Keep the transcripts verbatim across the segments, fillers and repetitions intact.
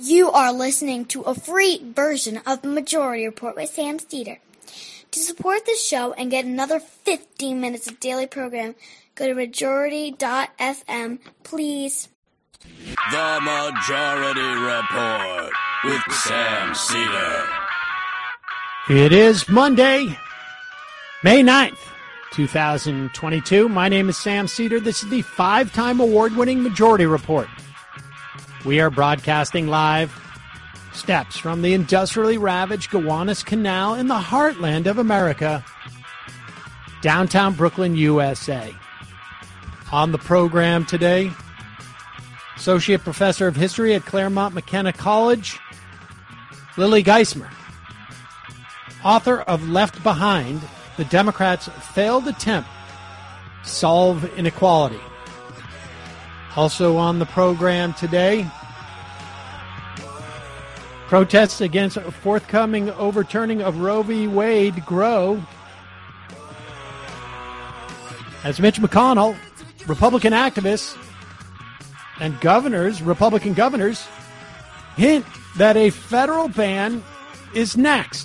You are listening to a free version of the Majority Report with Sam Steeder. To support this show and get another fifteen minutes of daily program, go to majority dot f m, please. The Majority Report with Sam Steeder. It is Monday, May ninth, twenty twenty-two. My name is Sam Steeder. This is the five-time award-winning Majority Report. We are broadcasting live steps from the industrially ravaged Gowanus Canal in the heartland of America, downtown Brooklyn, U S A. On the program today, Associate Professor of History at Claremont McKenna College, Lily Geismer, author of Left Behind, the Democrats' failed attempt to solve inequality. Also on the program today, protests against a forthcoming overturning of Roe v. Wade grow as Mitch McConnell, Republican activists, and governors, Republican governors, hint that a federal ban is next.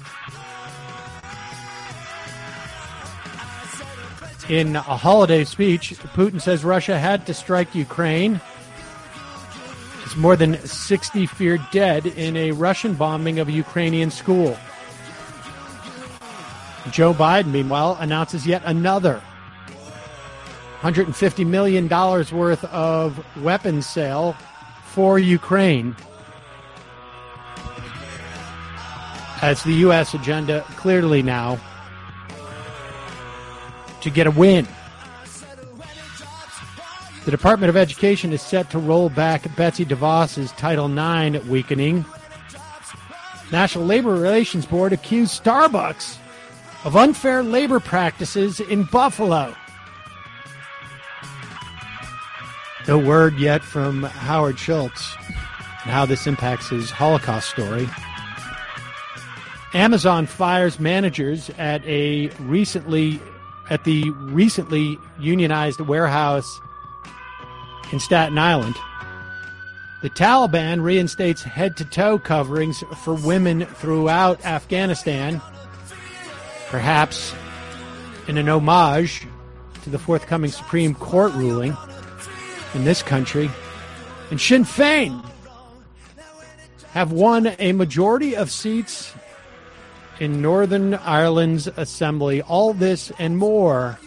In a holiday speech, Putin says Russia had to strike Ukraine. There's more than sixty feared dead in a Russian bombing of a Ukrainian school. Joe Biden, meanwhile, announces yet another one hundred fifty million dollars worth of weapons sale for Ukraine, as the U S agenda clearly now to get a win. The Department of Education is set to roll back Betsy DeVos's Title nine weakening. National Labor Relations Board accused Starbucks of unfair labor practices in Buffalo. No word yet from Howard Schultz and how this impacts his Holocaust story. Amazon fires managers at a recently at the recently unionized warehouse in Staten Island. The Taliban reinstates head-to-toe coverings for women throughout Afghanistan, perhaps in an homage to the forthcoming Supreme Court ruling in this country. And Sinn Féin have won a majority of seats in Northern Ireland's Assembly. All this and more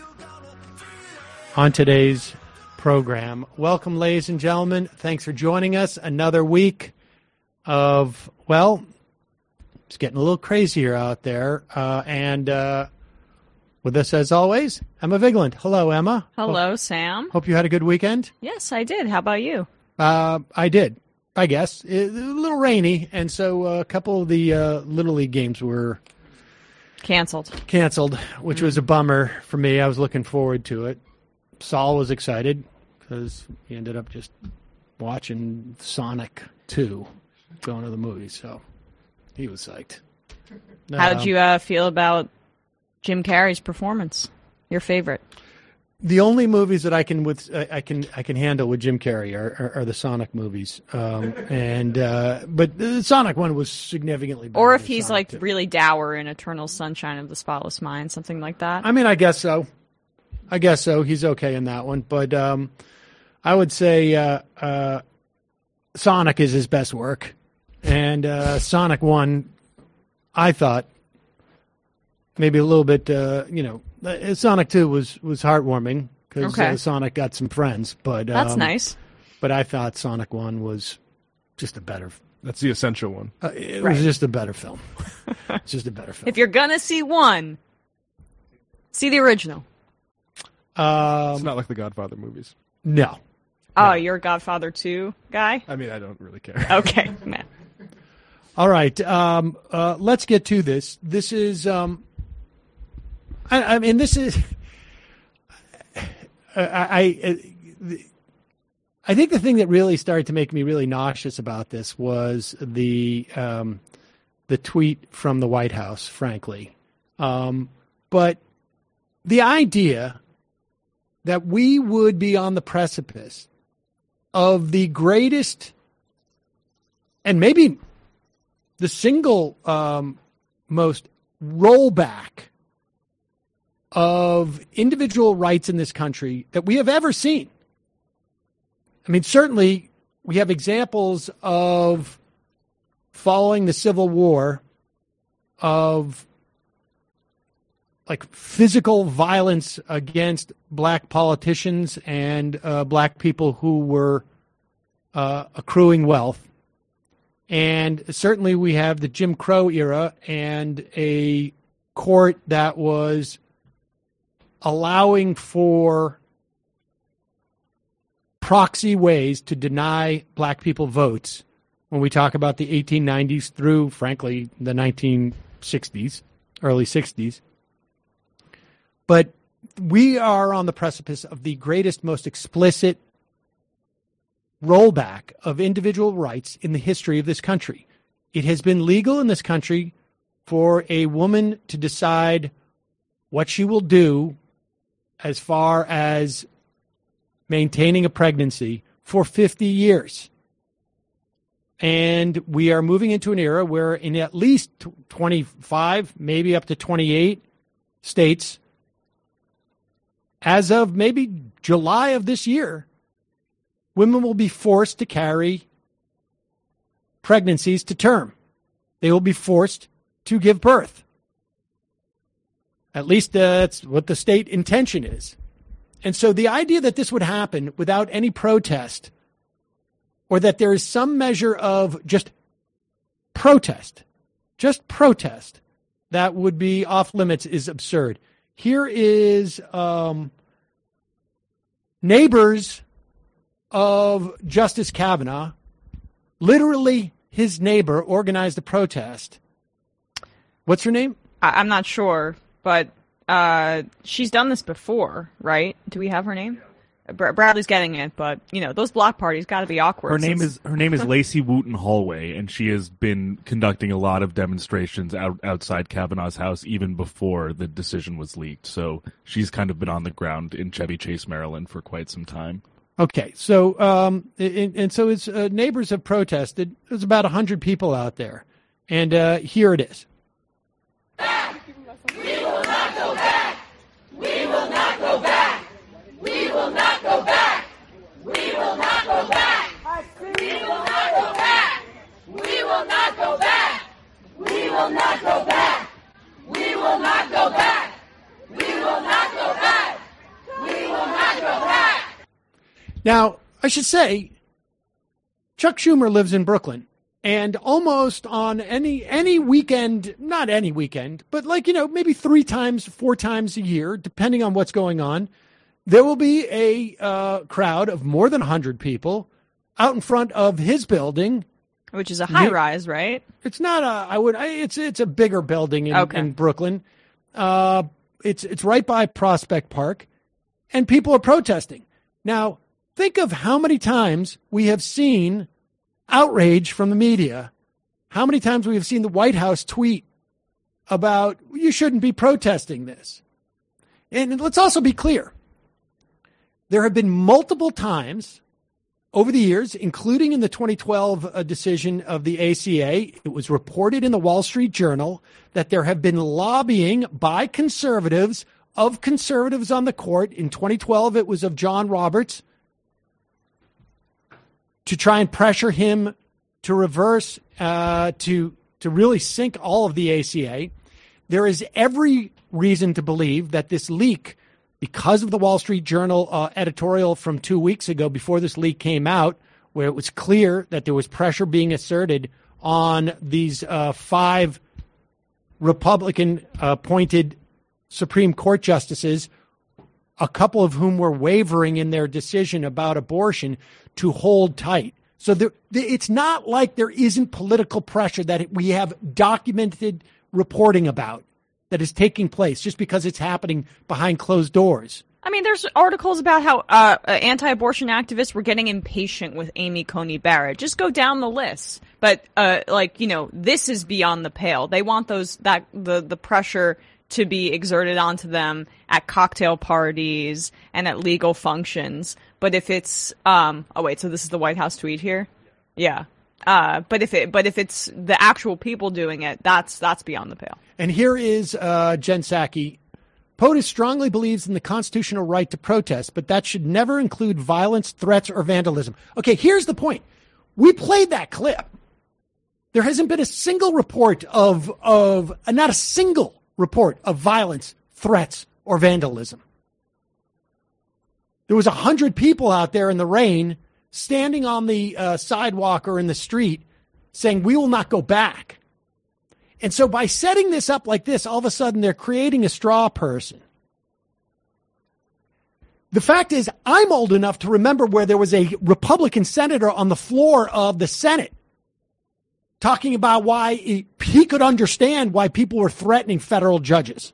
on today's program. Welcome, ladies and gentlemen. Thanks for joining us. Another week of, well, it's getting a little crazier out there. Uh, and uh, with us, as always, Emma Vigeland. Hello, Emma. Hello, hope, Sam. Hope you had a good weekend. Yes, I did. How about you? Uh, I did. I guess. It, a little rainy, and so uh, a couple of the uh, Little League games were canceled. Canceled, which mm-hmm. was a bummer for me. I was looking forward to it. Saul was excited because he ended up just watching Sonic two, going to the movies, so he was psyched. How um, did you uh, feel about Jim Carrey's performance? Your favorite? The only movies that I can with I can I can handle with Jim Carrey are, are, are the Sonic movies, um, and uh, but the Sonic one was significantly better. Or if than he's Sonic like two. really dour in Eternal Sunshine of the Spotless Mind, something like that. I mean, I guess so. I guess so. He's okay in that one, but um, I would say uh, uh, Sonic is his best work, and uh, Sonic one, I thought maybe a little bit, uh, you know. Uh, Sonic two was, was heartwarming because okay. uh, Sonic got some friends, but um, that's nice. But I thought Sonic one was just a better. That's the essential one. Uh, it right. was just a better film. It's just a better film. If you're gonna see one, see the original. Um, it's not like the Godfather movies. No. Oh, no. you're a Godfather two guy? I mean, I don't really care. Okay, man. All right, um, uh, let's get to this. This is. Um, I, I mean, this is. I, I I think the thing that really started to make me really nauseous about this was the um, the tweet from the White House. Frankly, um, but the idea that we would be on the precipice of the greatest and maybe the single um, most rollback of individual rights in this country that we have ever seen. I mean, certainly we have examples of, following the Civil War, of like physical violence against black politicians and uh, black people who were uh, accruing wealth. And certainly we have the Jim Crow era and a court that was allowing for proxy ways to deny black people votes when we talk about the eighteen nineties through, frankly, the nineteen sixties, early sixties. But we are on the precipice of the greatest, most explicit rollback of individual rights in the history of this country. It has been legal in this country for a woman to decide what she will do as far as maintaining a pregnancy for fifty years. And we are moving into an era where in at least twenty-five, maybe up to twenty-eight states, as of maybe July of this year, women will be forced to carry pregnancies to term. They will be forced to give birth. At least uh, that's what the state intention is. And so the idea that this would happen without any protest, or that there is some measure of just protest, just protest, that would be off limits is absurd. Here is um, neighbors of Justice Kavanaugh, literally his neighbor, organized a protest. What's her name? I- I'm not sure, but uh, she's done this before, right? Do we have her name? Br- Bradley's getting it, but you know those block parties got to be awkward. Her name since... is her name is Lacey Wooten Hallway, and she has been conducting a lot of demonstrations out, outside Kavanaugh's house even before the decision was leaked. So she's kind of been on the ground in Chevy Chase, Maryland, for quite some time. Okay, so um, and, and so his uh, neighbors have protested. There's about a hundred people out there, and uh, here it is. We will not go back. We will not go back. We will not go back. We will not go back. We will not go back. We will not go back. We will not go back. We will not go back. We will not go back. We will not go back. Now, I should say, Chuck Schumer lives in Brooklyn, and almost on any any weekend, not any weekend, but like, you know, maybe three times, four times a year, depending on what's going on, there will be a uh, crowd of more than one hundred people out in front of his building. Which is a high rise, right? It's not a, I would, I, it's it's a bigger building in, okay. in Brooklyn. Uh, it's it's right by Prospect Park, and people are protesting. Now, think of how many times we have seen outrage from the media, how many times we have seen the White House tweet about, you shouldn't be protesting this. And let's also be clear. There have been multiple times over the years, including in the twenty twelve uh, decision of the A C A, it was reported in the Wall Street Journal that there have been lobbying by conservatives, of conservatives on the court. In twenty twelve, it was of John Roberts, to try and pressure him to reverse, uh, to to really sink all of the A C A. There is every reason to believe that this leak, because of the Wall Street Journal uh, editorial from two weeks ago, before this leak came out, where it was clear that there was pressure being asserted on these uh, five Republican-appointed Supreme Court justices, a couple of whom were wavering in their decision about abortion, to hold tight. So there, it's not like there isn't political pressure that we have documented reporting about that is taking place just because it's happening behind closed doors. I mean, there's articles about how uh, anti-abortion activists were getting impatient with Amy Coney Barrett. Just go down the list. But, uh, like, you know, this is beyond the pale. They want those, that, the, the pressure to be exerted onto them at cocktail parties and at legal functions. But if it's, um, oh wait, so this is the White House tweet here? Yeah. Uh, but if it, but if it's the actual people doing it, that's that's beyond the pale. And here is uh, Jen Psaki. POTUS strongly believes in the constitutional right to protest, but that should never include violence, threats, or vandalism. Okay, here's the point. We played that clip. There hasn't been a single report of, of uh, not a single report of violence, threats, or vandalism. There was a hundred people out there in the rain standing on the uh, sidewalk or in the street saying, we will not go back. And so by setting this up like this, all of a sudden they're creating a straw person. The fact is, I'm old enough to remember where there was a Republican senator on the floor of the Senate talking about why he, he could understand why people were threatening federal judges.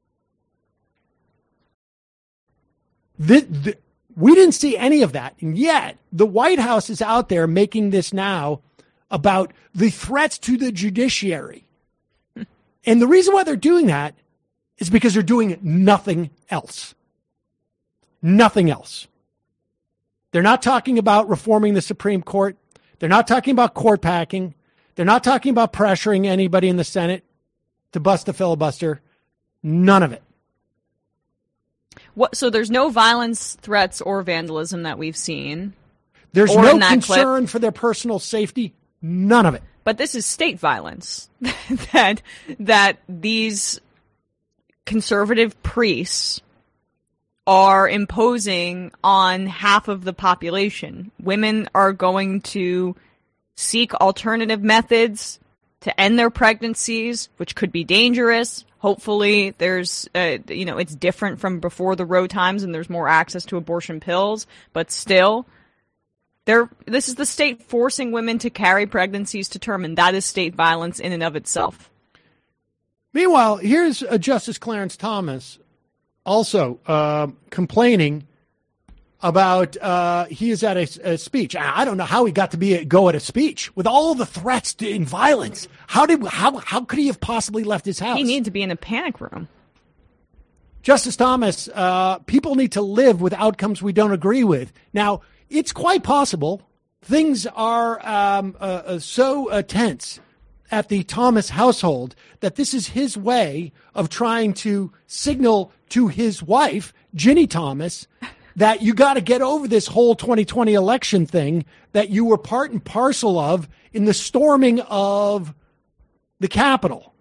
The, the, we didn't see any of that. And yet the White House is out there making this now about the threats to the judiciary. And the reason why they're doing that is because they're doing nothing else. Nothing else. They're not talking about reforming the Supreme Court. They're not talking about court packing. They're not talking about pressuring anybody in the Senate to bust the filibuster. None of it. What, so there's no violence, threats, or vandalism that we've seen. There's or no in that concern clip. for their personal safety. None of it. But this is state violence that that these conservative priests are imposing on half of the population. Women are going to seek alternative methods to end their pregnancies, which could be dangerous. Hopefully there's, uh, you know, it's different from before the Roe times and there's more access to abortion pills, but still, they're, this is the state forcing women to carry pregnancies to term, and that is state violence in and of itself. Meanwhile, here's uh, Justice Clarence Thomas also uh, complaining about uh, he is at a, a speech. I don't know how he got to be a, go at a speech with all the threats to, and violence. How did how how could he have possibly left his house? He needed to be in a panic room. Justice Thomas, uh, people need to live with outcomes we don't agree with. Now, it's quite possible things are um, uh, uh, so uh, tense at the Thomas household that this is his way of trying to signal to his wife, Ginny Thomas, that you got to get over this whole twenty twenty election thing that you were part and parcel of in the storming of the Capitol.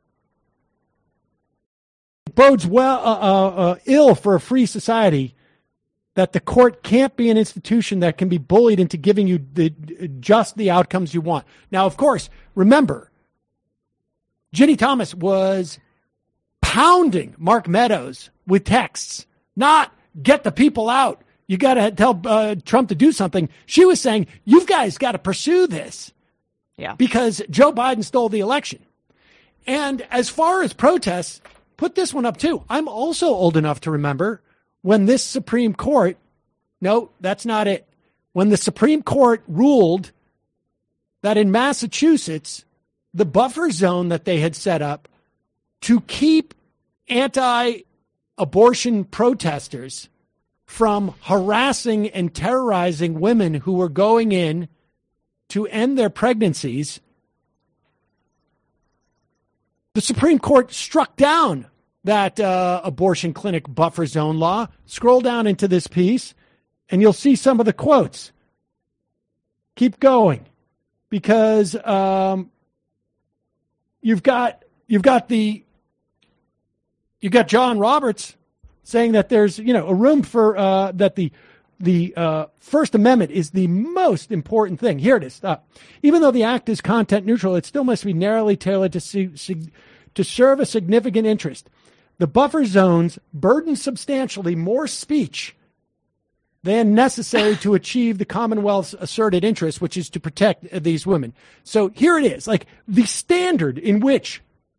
It bodes well, uh, uh, uh, ill for a free society that the court can't be an institution that can be bullied into giving you the, just the outcomes you want. Now, of course, remember, Ginny Thomas was pounding Mark Meadows with texts, not get the people out. You got to tell uh, Trump to do something. She was saying, you guys got to pursue this. Yeah. Because Joe Biden stole the election. And as far as protests, put this one up too. I'm also old enough to remember when this Supreme Court, no, that's not it. When the Supreme Court ruled that in Massachusetts, the buffer zone that they had set up to keep anti-abortion protesters from harassing and terrorizing women who were going in to end their pregnancies, the Supreme Court struck down that uh, abortion clinic buffer zone law. Scroll down into this piece, and you'll see some of the quotes. Keep going, because um, you've got you've got the you got John Roberts saying that there's you know a room for uh, that the the uh, First Amendment is the most important thing. Here it is. Uh, even though the act is content neutral, it still must be narrowly tailored to see, see, to serve a significant interest. The buffer zones burden substantially more speech than necessary to achieve the Commonwealth's asserted interest, which is to protect these women. So here it is, like the standard in which,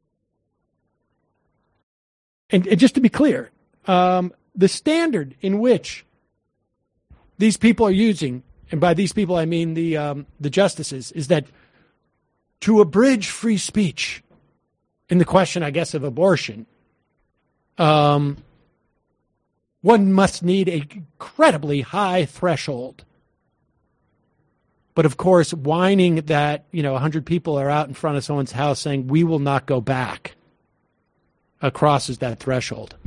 and, and just to be clear, um, the standard in which these people are using, and by these people I mean the um, the justices, is that to abridge free speech in the question, I guess, of abortion, um, one must need a incredibly high threshold. But of course, whining that, you know, one hundred people are out in front of someone's house saying, we will not go back, uh, crosses that threshold.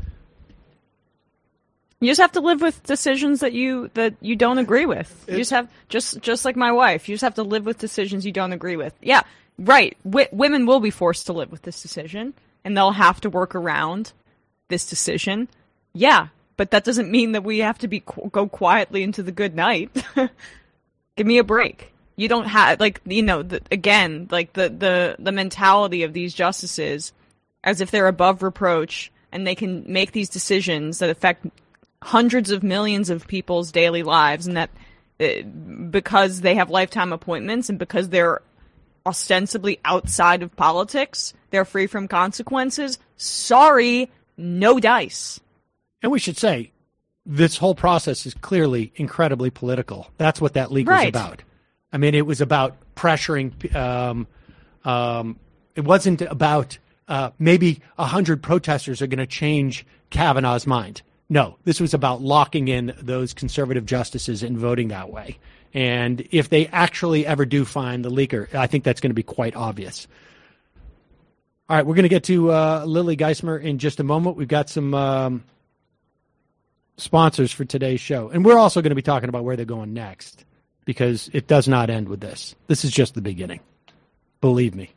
You just have to live with decisions that you that you don't agree with. You just have just just like my wife. You just have to live with decisions you don't agree with. Yeah, right. W- women will be forced to live with this decision, and they'll have to work around this decision. Yeah, but that doesn't mean that we have to be go quietly into the good night. Give me a break. You don't have like you know the, again like the the the mentality of these justices as if they're above reproach and they can make these decisions that affect hundreds of millions of people's daily lives, and that uh, because they have lifetime appointments and because they're ostensibly outside of politics, they're free from consequences. Sorry, no dice. And we should say, this whole process is clearly incredibly political. That's what that leak Right. was about. I mean, it was about pressuring. Um, um, it wasn't about uh, maybe a hundred protesters are going to change Kavanaugh's mind. No, this was about locking in those conservative justices and voting that way. And if they actually ever do find the leaker, I think that's going to be quite obvious. All right, we're going to get to uh, Lily Geismer in just a moment. We've got some um, sponsors for today's show. And we're also going to be talking about where they're going next, because it does not end with this. This is just the beginning. Believe me.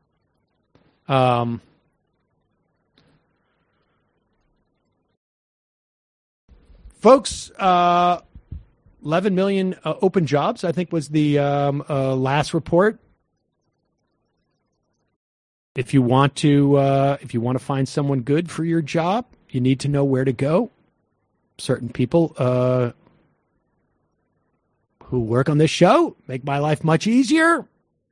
Um. Folks, uh, eleven million uh, open jobs, I think, was the um, uh, last report. If you want to, uh, if you want to find someone good for your job, you need to know where to go. Certain people uh, who work on this show make my life much easier.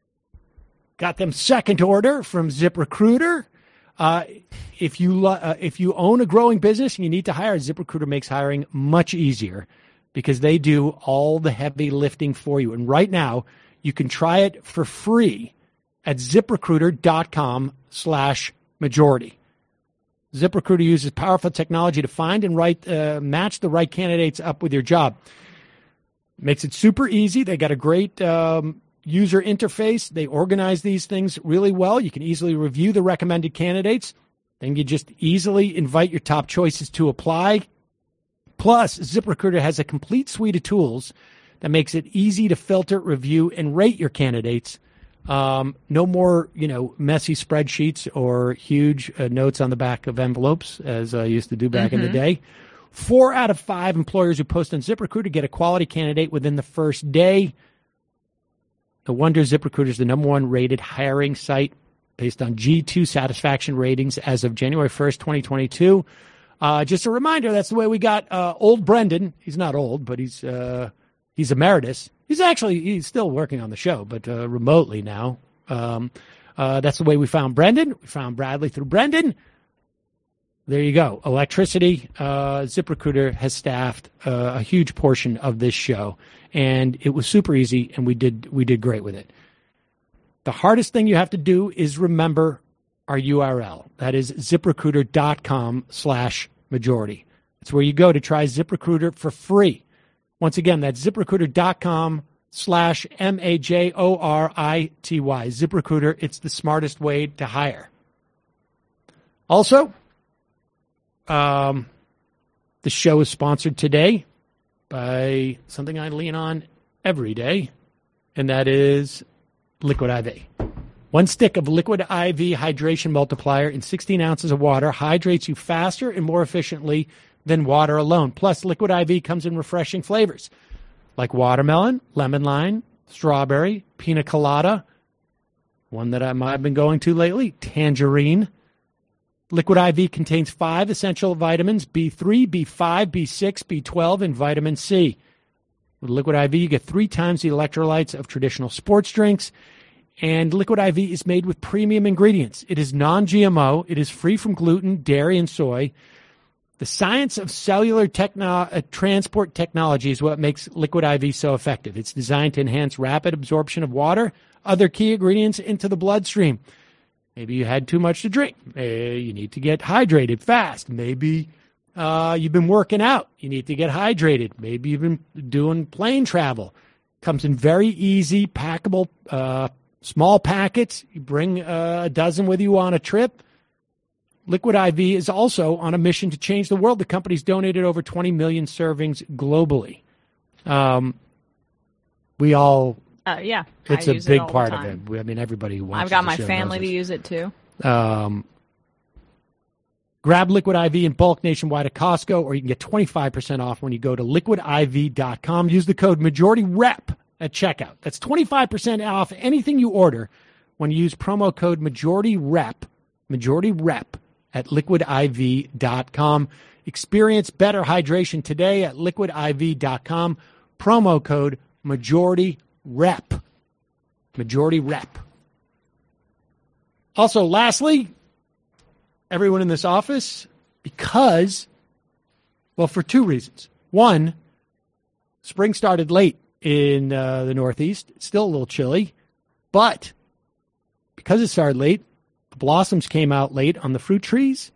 Got them second order from ZipRecruiter. Uh, if you uh, if you own a growing business and you need to hire, ZipRecruiter makes hiring much easier because they do all the heavy lifting for you. And right now, you can try it for free at ZipRecruiter.com slash majority. ZipRecruiter uses powerful technology to find and right, uh, match the right candidates up with your job. Makes it super easy. They got a great um, user interface. They organize these things really well. You can easily review the recommended candidates. Then you just easily invite your top choices to apply. Plus, ZipRecruiter has a complete suite of tools that makes it easy to filter, review, and rate your candidates. Um, no more, you know, messy spreadsheets or huge uh, notes on the back of envelopes, as I used to do back mm-hmm. in the day. Four out of five employers who post on ZipRecruiter get a quality candidate within the first day. No wonder ZipRecruiter is the number one rated hiring site based on G two satisfaction ratings as of January first, twenty twenty-two. Uh, just a reminder, that's the way we got uh, old Brendan. He's not old, but he's uh, he's emeritus. He's actually, he's still working on the show, but uh, remotely now. Um, uh, that's the way we found Brendan. We found Bradley through Brendan. There you go. Electricity. Uh, ZipRecruiter has staffed uh, a huge portion of this show, and it was super easy, and we did we did great with it. The hardest thing you have to do is remember our U R L. That is ZipRecruiter.com slash majority. That's where you go to try ZipRecruiter for free. Once again, that's ZipRecruiter.com slash M A J O R I T Y. ZipRecruiter, it's the smartest way to hire. Also, um, the show is sponsored today by something I lean on every day, and that is Liquid I V. One stick of Liquid I V Hydration Multiplier in sixteen ounces of water hydrates you faster and more efficiently than water alone. Plus, Liquid I V comes in refreshing flavors like watermelon, lemon lime, strawberry, pina colada, one that I might have been going to lately, tangerine. Liquid I V contains five essential vitamins, B three, B five, B six, B twelve, and vitamin C. With Liquid I V, you get three times the electrolytes of traditional sports drinks. And Liquid I V is made with premium ingredients. It is non-G M O. It is free from gluten, dairy, and soy. The science of cellular techno- uh, transport technology is what makes Liquid I V so effective. It's designed to enhance rapid absorption of water, other key ingredients into the bloodstream. Maybe you had too much to drink. Maybe you need to get hydrated fast. Maybe uh, you've been working out. You need to get hydrated. Maybe you've been doing plane travel. Comes in very easy, packable, uh, small packets. You bring uh, a dozen with you on a trip. Liquid I V is also on a mission to change the world. The company's donated over twenty million servings globally. Um, we all, Uh, yeah, it's I a use big it all part the of time. it. I mean, everybody wants. I've got my family to use it too. Um, grab Liquid I V in bulk nationwide at Costco, or you can get twenty-five percent off when you go to liquid I V dot com. Use the code MajorityRep at checkout. That's twenty-five percent off anything you order when you use promo code MajorityRep, MajorityRep at liquid I V dot com. Experience better hydration today at liquid I V dot com. Promo code MajorityRep. MajorityRep. Also, lastly, everyone in this office, because, well, for two reasons. One, spring started late in uh, the Northeast. It's still a little chilly, but because it started late, the blossoms came out late on the fruit trees,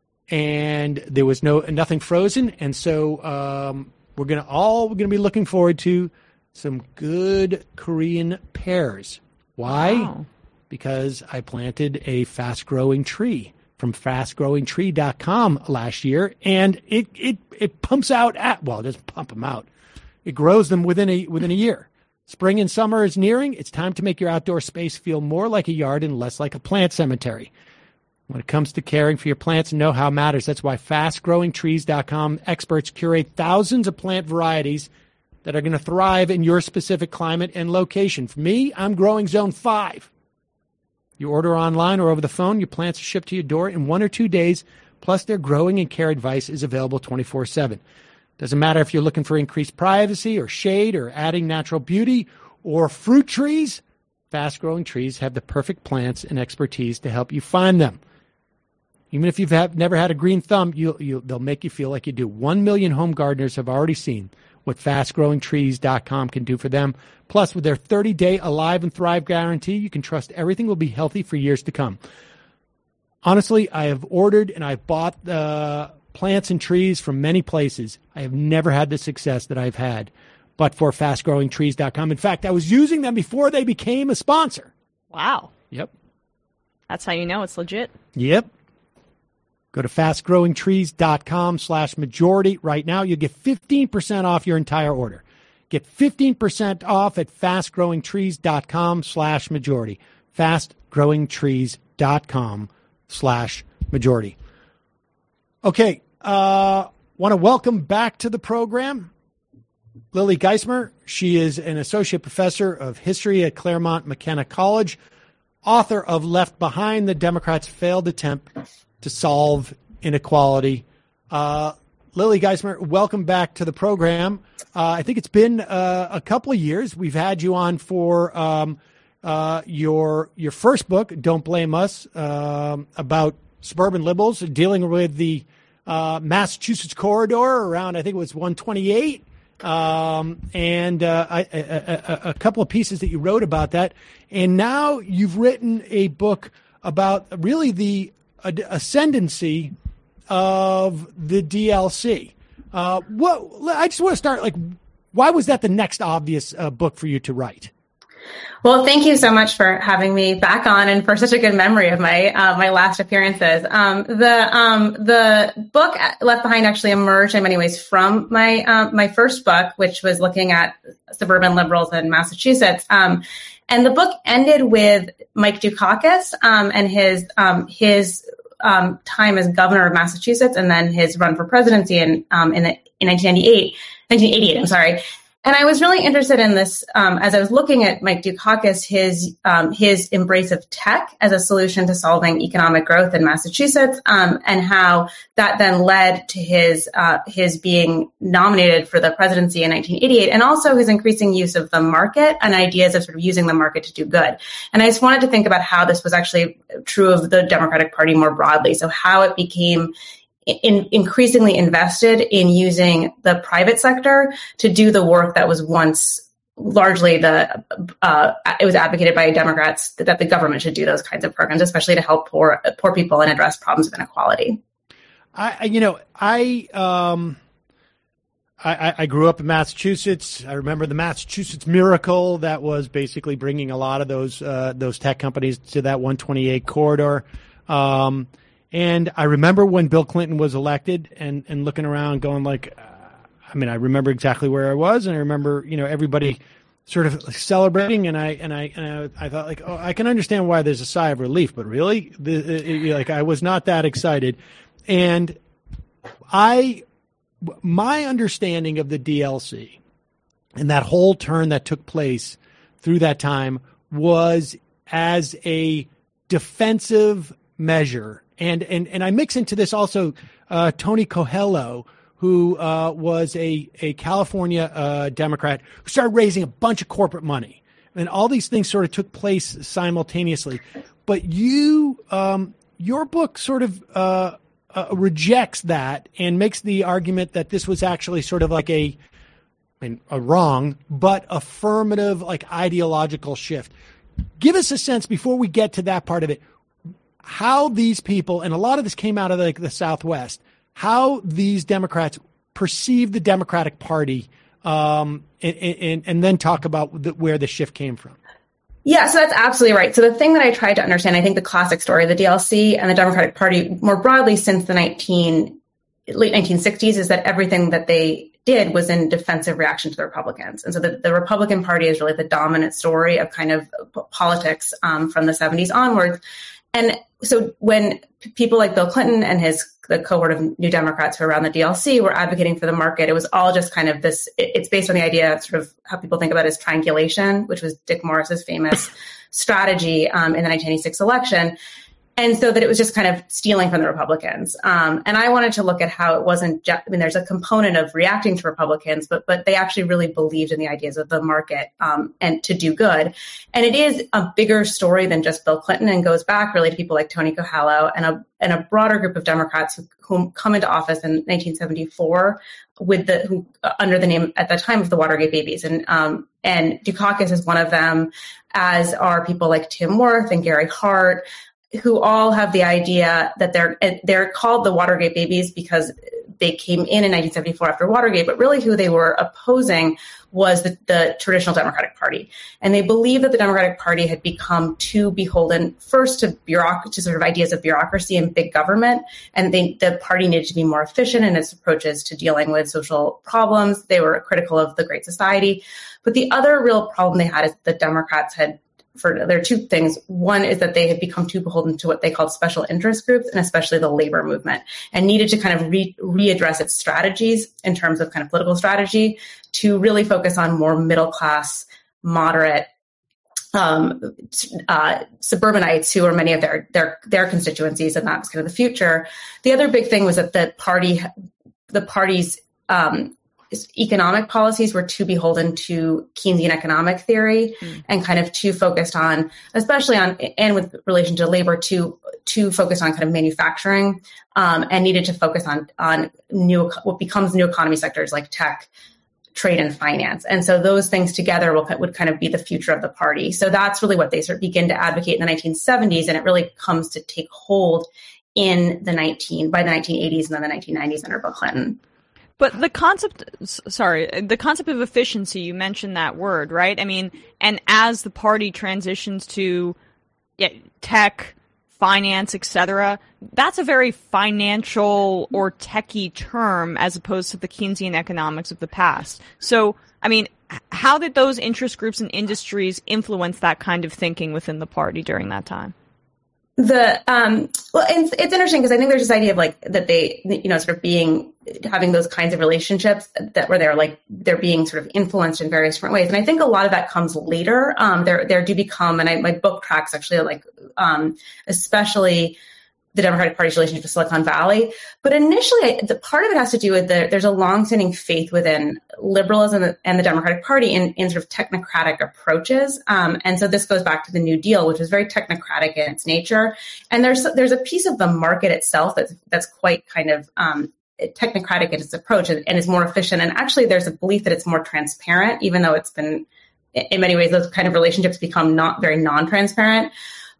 and there was no nothing frozen, and so um, we're gonna all we're gonna be looking forward to some good Korean pears. Why? Wow. Because I planted a fast-growing tree from fast growing tree dot com last year, and it it it pumps out at well, it doesn't pump them out. It grows them within a within a year. Spring and summer is nearing. It's time to make your outdoor space feel more like a yard and less like a plant cemetery. When it comes to caring for your plants, know-how matters. That's why fast growing trees dot com experts curate thousands of plant varieties that are going to thrive in your specific climate and location. For me, I'm growing zone five. You order online or over the phone, your plants are shipped to your door in one or two days, plus their growing and care advice is available twenty-four seven. Doesn't matter if you're looking for increased privacy or shade or adding natural beauty or fruit trees, Fast Growing Trees have the perfect plants and expertise to help you find them. Even if you've have, never had a green thumb, you, you, they'll make you feel like you do. One million home gardeners have already seen what fast growing trees dot com can do for them. Plus, with their thirty-day Alive and Thrive guarantee, you can trust everything will be healthy for years to come. Honestly, I have ordered and I've bought uh, plants and trees from many places. I have never had the success that I've had, but for fast growing trees dot com. In fact, I was using them before they became a sponsor. Wow. Yep. That's how you know it's legit. Yep. Go to fast growing trees dot com slash majority right now. You'll get fifteen percent off your entire order. Get fifteen percent off at fast growing trees dot com slash majority. fast growing trees dot com slash majority. Okay. Uh, want to welcome back to the program Lily Geismer. She is an associate professor of history at Claremont McKenna College, author of Left Behind, the Democrats' Failed Attempt to Solve Inequality. Uh, Lily Geismer, welcome back to the program. Uh, I think it's been uh, a couple of years. We've had you on for um, uh, your your first book, Don't Blame Us, um, about suburban liberals dealing with the uh, Massachusetts corridor around, I think it was one twenty-eight, um, and uh, I, a, a, a couple of pieces that you wrote about that. And now you've written a book about really the ascendancy of the D L C. Uh, what I just want to start, like, why was that the next obvious uh, book for you to write? Well, thank you so much for having me back on and for such a good memory of my uh, my last appearances. Um, the um, the book Left Behind actually emerged in many ways from my uh, my first book, which was looking at suburban liberals in Massachusetts. Um, and the book ended with Mike Dukakis um, and his um, his um, time as governor of Massachusetts, and then his run for presidency in um, in, the, in nineteen ninety-eight, nineteen eighty-eight. I'm sorry. And I was really interested in this um, as I was looking at Mike Dukakis, his um, his embrace of tech as a solution to solving economic growth in Massachusetts, um, and how that then led to his uh, his being nominated for the presidency in nineteen eighty-eight, and also his increasing use of the market and ideas of sort of using the market to do good. And I just wanted to think about how this was actually true of the Democratic Party more broadly. So how it became In, increasingly invested in using the private sector to do the work that was once largely the, uh, it was advocated by Democrats that, that the government should do those kinds of programs, especially to help poor, poor people and address problems of inequality. I, you know, I, um, I, I grew up in Massachusetts. I remember the Massachusetts Miracle that was basically bringing a lot of those uh, those tech companies to that one twenty-eight corridor. Um, and I remember when Bill Clinton was elected and, and looking around going like, uh, I mean, I remember exactly where I was, and I remember, you know, everybody sort of celebrating, and I and I and I, I thought like, oh, I can understand why there's a sigh of relief, but really, the, it, like I was not that excited, and I, my understanding of the D L C and that whole turn that took place through that time was as a defensive measure, and and and I mix into this also uh, Tony Coelho, who uh, was a, a California uh, Democrat who started raising a bunch of corporate money. And all these things sort of took place simultaneously. But you, um, your book sort of uh, uh, rejects that and makes the argument that this was actually sort of like a, I mean, a wrong, but affirmative, like ideological shift. Give us a sense, before we get to that part of it, how these people, and a lot of this came out of like the Southwest, how these Democrats perceive the Democratic Party, um, and, and, and then talk about the, where the shift came from. Yeah, so that's absolutely right. So the thing that I tried to understand, I think the classic story of the D L C and the Democratic Party more broadly since the nineteen, late nineteen sixties is that everything that they did was in defensive reaction to the Republicans. And so the, the Republican Party is really the dominant story of kind of politics um, from the seventies onwards. And so when people like Bill Clinton and his the cohort of New Democrats who are around the D L C were advocating for the market, it was all just kind of this, it, it's based on the idea of sort of how people think about it as triangulation, which was Dick Morris's famous strategy um, in the nineteen eighty-six election. And so that it was just kind of stealing from the Republicans. Um, and I wanted to look at how it wasn't just, I mean, there's a component of reacting to Republicans, but but they actually really believed in the ideas of the market um, and to do good. And it is a bigger story than just Bill Clinton and goes back really to people like Tony Coelho and a and a broader group of Democrats who, who come into office in nineteen seventy-four with the who uh, under the name at the time of the Watergate Babies. And um, and Dukakis is one of them, as are people like Tim Wirth and Gary Hart, who all have the idea that they're they're called the Watergate Babies because they came in in nineteen seventy-four after Watergate, but really who they were opposing was the, the traditional Democratic Party. And they believed that the Democratic Party had become too beholden first to bureauc- to sort of ideas of bureaucracy and big government. And they, the party needed to be more efficient in its approaches to dealing with social problems. They were critical of the Great Society. But the other real problem they had is the Democrats had For, there are two things. One is that they had become too beholden to what they called special interest groups, and especially the labor movement, and needed to kind of re- readdress its strategies in terms of kind of political strategy to really focus on more middle class, moderate, um, uh, suburbanites who are many of their, their, their constituencies. And that was kind of the future. The other big thing was that the party, the party's, um, economic policies were too beholden to Keynesian economic theory mm. and kind of too focused on, especially on, and with relation to labor, too, too focused on kind of manufacturing um, and needed to focus on, on new, what becomes new economy sectors like tech, trade, and finance. And so those things together will, would kind of be the future of the party. So that's really what they sort of begin to advocate in the nineteen seventies. And it really comes to take hold in the nineteen, by the nineteen eighties and then the nineteen nineties under Bill Clinton. But the concept, sorry, the concept of efficiency, you mentioned that word, right? I mean, and as the party transitions to yeah, tech, finance, et cetera, that's a very financial or techie term as opposed to the Keynesian economics of the past. So, I mean, how did those interest groups and industries influence that kind of thinking within the party during that time? The um well it's it's interesting because I think there's this idea of like that they you know sort of being having those kinds of relationships that where they're like they're being sort of influenced in various different ways, and I think a lot of that comes later. Um there there do become, and I, my book tracks actually like um especially the Democratic Party's relationship to Silicon Valley. But initially, the part of it has to do with the, there's a longstanding faith within liberalism and the Democratic Party in, in sort of technocratic approaches. Um, and so this goes back to the New Deal, which is very technocratic in its nature. And there's there's a piece of the market itself that's, that's quite kind of um, technocratic in its approach and, and is more efficient. And actually, there's a belief that it's more transparent, even though it's been, in many ways, those kind of relationships become not very non-transparent.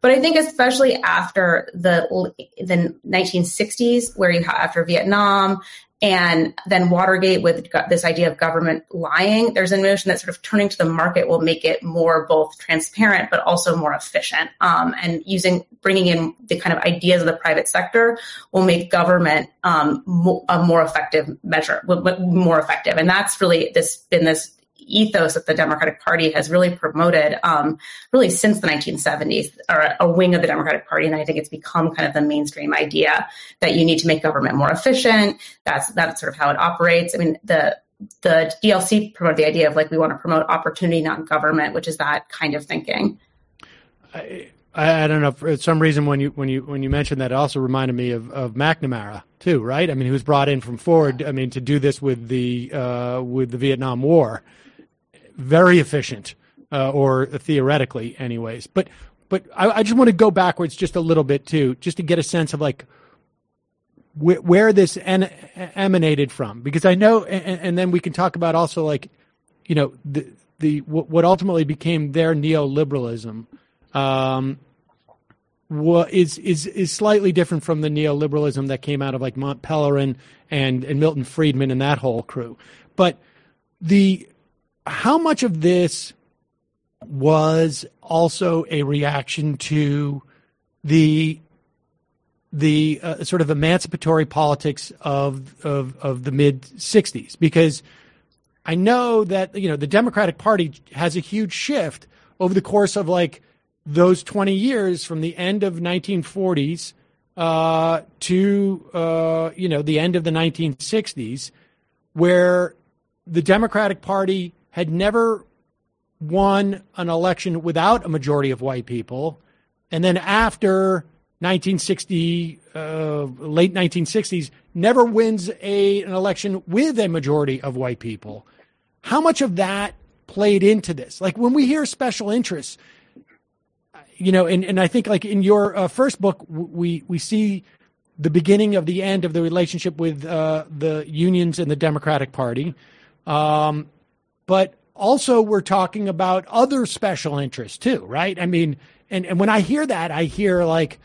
But I think especially after the the nineteen sixties, where you have after Vietnam and then Watergate with this idea of government lying, there's a notion that sort of turning to the market will make it more both transparent, but also more efficient. Um, and using, bringing in the kind of ideas of the private sector will make government um, mo- a more effective measure, more effective. And that's really this been this ethos that the Democratic Party has really promoted um, really since the nineteen seventies, or a wing of the Democratic Party. And I think it's become kind of the mainstream idea that you need to make government more efficient. That's that's sort of how it operates. I mean, the the D L C promoted the idea of like, we want to promote opportunity, not government, which is that kind of thinking. I, I don't know, for some reason when you when you when you mentioned that, it also reminded me of, of McNamara too, right? I mean, he was brought in from Ford, I mean, to do this with the uh, with the Vietnam War. Very efficient, uh, or theoretically anyways. But but I, I just want to go backwards just a little bit too, just to get a sense of like wh- where this en- emanated from. Because I know, and, and then we can talk about also like, you know, the the what ultimately became their neoliberalism um, what is is is slightly different from the neoliberalism that came out of like Mont Pelerin and and Milton Friedman and that whole crew. But the how much of this was also a reaction to the the uh, sort of emancipatory politics of of, of the mid sixties? Because I know that, you know, the Democratic Party has a huge shift over the course of like those twenty years from the end of nineteen forties uh, to, uh, you know, the end of the nineteen sixties, where the Democratic Party had never won an election without a majority of white people. And then after nineteen sixty, uh, late nineteen sixties, never wins a, an election with a majority of white people. How much of that played into this? Like when we hear special interests, you know, and, and I think like in your uh, first book, we, we see the beginning of the end of the relationship with uh, the unions and the Democratic Party. Um, But also we're talking about other special interests too, right? I mean, and, and when I hear that, I hear like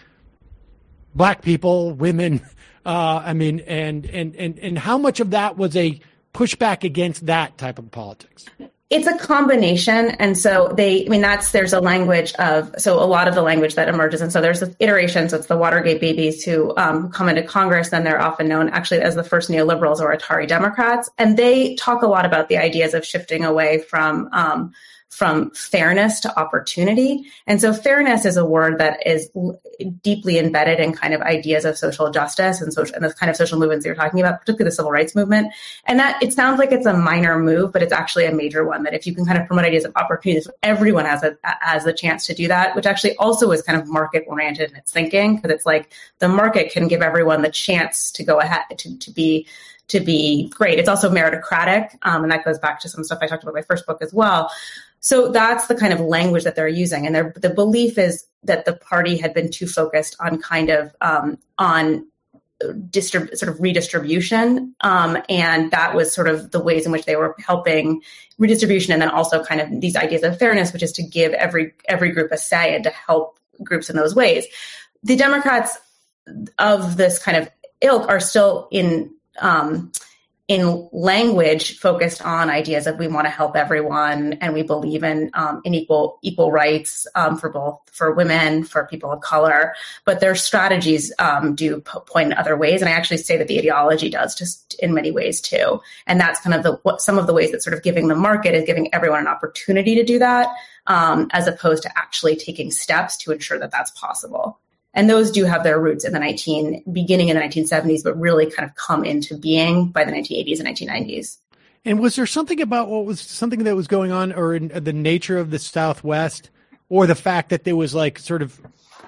black people, women, uh, I mean, and, and, and, and how much of that was a pushback against that type of politics? It's a combination. And so they, I mean, that's, there's a language of, so a lot of the language that emerges. And so there's the iterations. So it's the Watergate babies who um, come into Congress, and they're often known actually as the first neoliberals or Atari Democrats. And they talk a lot about the ideas of shifting away from, um, from fairness to opportunity. And so fairness is a word that is deeply embedded in kind of ideas of social justice and social, and the kind of social movements you're talking about, particularly the civil rights movement. And that it sounds like it's a minor move, but it's actually a major one, that if you can kind of promote ideas of opportunities, everyone has a, has the chance to do that, which actually also is kind of market oriented in its thinking, because it's like the market can give everyone the chance to go ahead to, to be to be great. It's also meritocratic. Um, and that goes back to some stuff I talked about in my first book as well. So that's the kind of language that they're using. And their, the belief is that the party had been too focused on kind of, um, on distrib- sort of redistribution. Um, and that was sort of the ways in which they were helping redistribution. And then also kind of these ideas of fairness, which is to give every, every group a say and to help groups in those ways. The Democrats of this kind of ilk are still in, um, in language focused on ideas of we want to help everyone, and we believe in um, in equal equal rights um, for both for women, for people of color. But their strategies um, do p- point in other ways, and I actually say that the ideology does just in many ways too. And that's kind of the what some of the ways that sort of giving the market is giving everyone an opportunity to do that, um, as opposed to actually taking steps to ensure that that's possible. And those do have their roots in the nineteen beginning in the nineteen seventies, but really kind of come into being by the nineteen eighties and nineteen nineties. And was there something about what was something that was going on, or in the nature of the Southwest, or the fact that there was like sort of,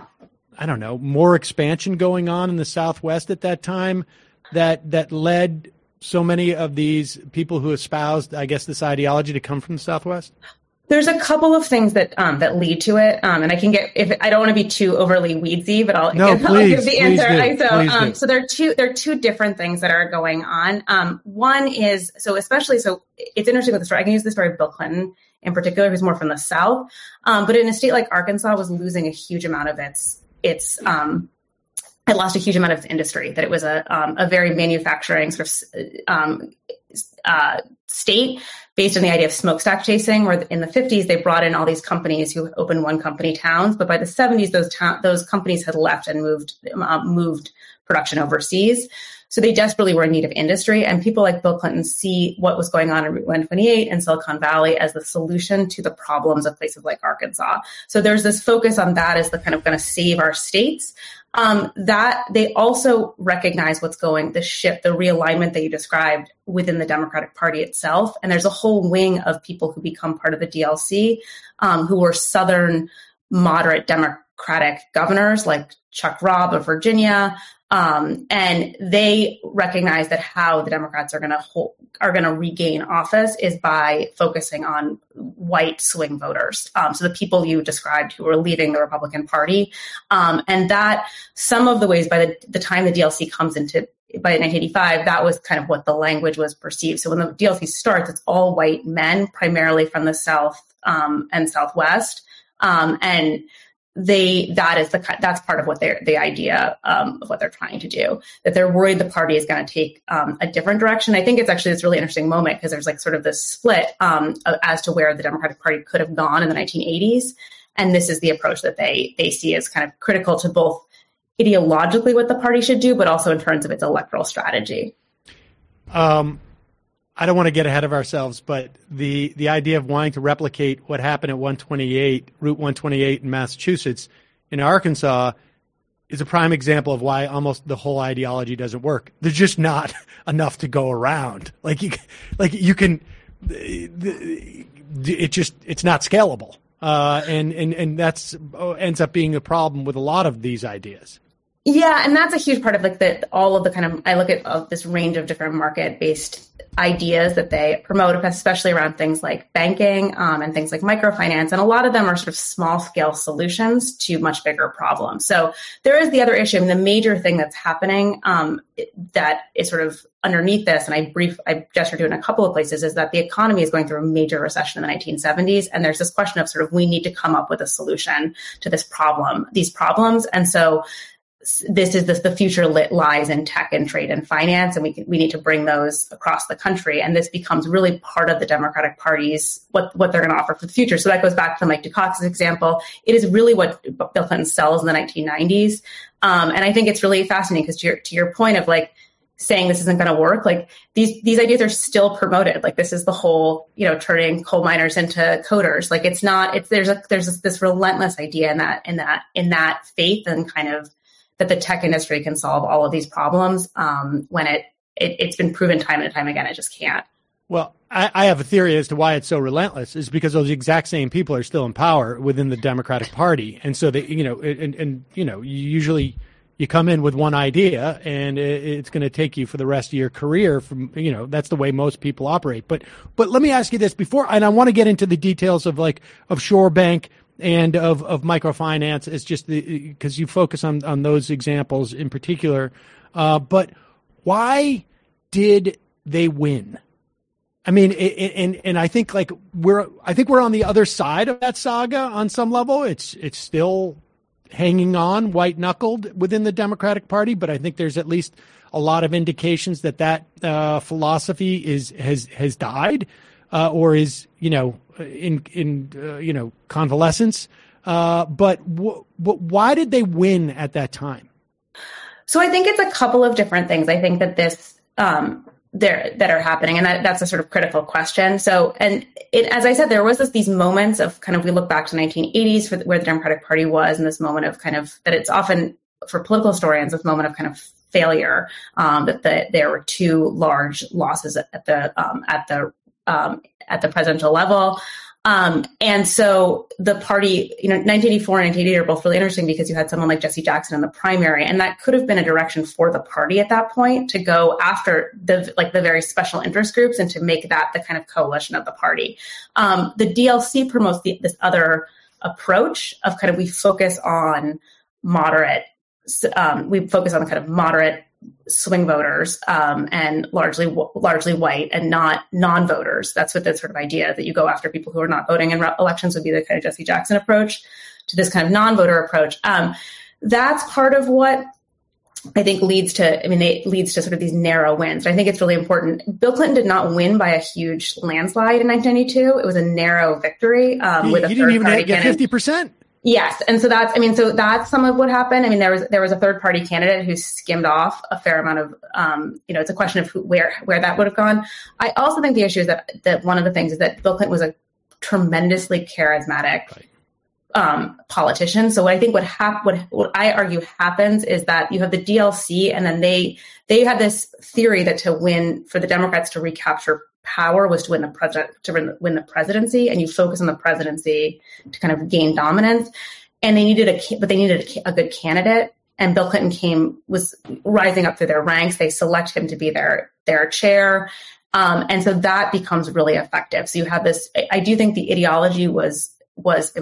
I don't know, more expansion going on in the Southwest at that time that that led so many of these people who espoused, I guess, this ideology to come from the Southwest? There's a couple of things that um, that lead to it, um, and I can get if I don't want to be too overly weedsy, but I'll, no, give, please, I'll give the please answer. Do, I, so, please um, do. so there are two there are two different things that are going on. Um, one is so especially so it's interesting with the story. I can use the story of Bill Clinton in particular, who's more from the South. Um, but in a state like Arkansas was losing a huge amount of its, its, um, it lost a huge amount of its industry, that it was a, um, a very manufacturing sort of, um, uh, state based on the idea of smokestack chasing, where in the fifties, they brought in all these companies who opened one company towns. But by the seventies, those ta- those companies had left and moved, uh, moved production overseas. So they desperately were in need of industry. And people like Bill Clinton see what was going on in Route one twenty-eight and Silicon Valley as the solution to the problems of places like Arkansas. So there's this focus on that as the kind of going to save our states. Um, that they also recognize what's going, the shift, the realignment that you described within the Democratic Party itself. And there's a whole wing of people who become part of the D L C, um, who were Southern moderate Democratic governors like Chuck Robb of Virginia. Um, and they recognize that how the Democrats are going to hold, are going to regain office is by focusing on white swing voters. Um, so the people you described who are leaving the Republican Party, um, and that some of the ways by the, the time the D L C comes into by nineteen eighty-five, that was kind of what the language was perceived. So when the D L C starts, it's all white men, primarily from the South um, and Southwest, um, and they that is the that's part of what they're the idea um, of what they're trying to do, that they're worried the party is going to take um, a different direction. I think it's actually this really interesting moment because there's like sort of this split um, as to where the Democratic Party could have gone in the nineteen eighties, and this is the approach that they they see as kind of critical to both ideologically what the party should do, but also in terms of its electoral strategy. Um. I don't want to get ahead of ourselves, but the, the idea of wanting to replicate what happened at one twenty-eight, Route one twenty-eight in Massachusetts, in Arkansas, is a prime example of why almost the whole ideology doesn't work. There's just not enough to go around. Like you, like you can, it just it's not scalable, uh, and and and that's ends up being a problem with a lot of these ideas. Yeah, and that's a huge part of like the all of the kind of I look at uh, this range of different market-based ideas that they promote, especially around things like banking um, and things like microfinance. And a lot of them are sort of small-scale solutions to much bigger problems. So there is the other issue. I mean, the major thing that's happening um, that is sort of underneath this, and I brief I gestured to in a couple of places, is that the economy is going through a major recession in the nineteen seventies. And there's this question of sort of we need to come up with a solution to this problem, these problems. And so this is this, the future lit lies in tech and trade and finance, and we can, we need to bring those across the country. And this becomes really part of the Democratic Party's what what they're going to offer for the future. So that goes back to Mike Dukakis's example. It is really what Bill Clinton sells in the nineteen nineties, um, and I think it's really fascinating because to your to your point of like saying this isn't going to work, like these these ideas are still promoted. Like this is the whole, you know, turning coal miners into coders. Like it's not. It's there's a there's this, this relentless idea in that in that in that faith and kind of that the tech industry can solve all of these problems um, when it, it, it's been proven time and time again, it just can't. Well, I, I have a theory as to why it's so relentless is because those exact same people are still in power within the Democratic Party. And so they, you know, and, and you know, you usually you come in with one idea and it, it's going to take you for the rest of your career from, you know, that's the way most people operate. But, but let me ask you this before, and I want to get into the details of like, of Shore Bank and of, of microfinance. It's just because you focus on, on those examples in particular. Uh, but why did they win? I mean, it, and and I think like we're I think we're on the other side of that saga on some level. It's it's still hanging on white knuckled within the Democratic Party, but I think there's at least a lot of indications that that uh, philosophy is has has died uh, or is you know. in, in uh, you know, convalescence. Uh, but, w- but why did they win at that time? So I think it's a couple of different things. I think that this, um, there, that are happening, and that, that's a sort of critical question. So, and it, as I said, there was this, these moments of kind of, we look back to the nineteen eighties for the, where the Democratic Party was, and this moment of kind of, that it's often, for political historians, this moment of kind of failure, um, that the, there were two large losses at, at the, um, at the, um, at the presidential level. Um, and so the party, you know, nineteen eighty-four and nineteen eighty are both really interesting because you had someone like Jesse Jackson in the primary, and that could have been a direction for the party at that point to go after the, like the very special interest groups and to make that the kind of coalition of the party. Um, the D L C promotes the, this other approach of kind of, we focus on moderate, um, we focus on the kind of moderate swing voters um, and largely largely white and not non-voters. That's what the sort of idea that you go after people who are not voting in re- elections would be the kind of Jesse Jackson approach to this kind of non-voter approach. Um, that's part of what I think leads to, I mean, it leads to sort of these narrow wins. I think it's really important. Bill Clinton did not win by a huge landslide in nineteen ninety-two. It was a narrow victory um, he, with a he didn't even third-party get fifty percent. Yes. And so that's, I mean, so that's some of what happened. I mean, there was, there was a third party candidate who skimmed off a fair amount of, um, you know, it's a question of who, where, where that would have gone. I also think the issue is that, that one of the things is that Bill Clinton was a tremendously charismatic, um, politician. So what I think what hap- what, what I argue happens is that you have the D L C and then they, they had this theory that to win, for the Democrats to recapture power was to win the president, to win, win the presidency, and you focus on the presidency to kind of gain dominance. And they needed a, but they needed a, a good candidate. And Bill Clinton came, was rising up through their ranks. They select him to be their, their chair. Um, and so that becomes really effective. So you have this, I, I do think the ideology was, was,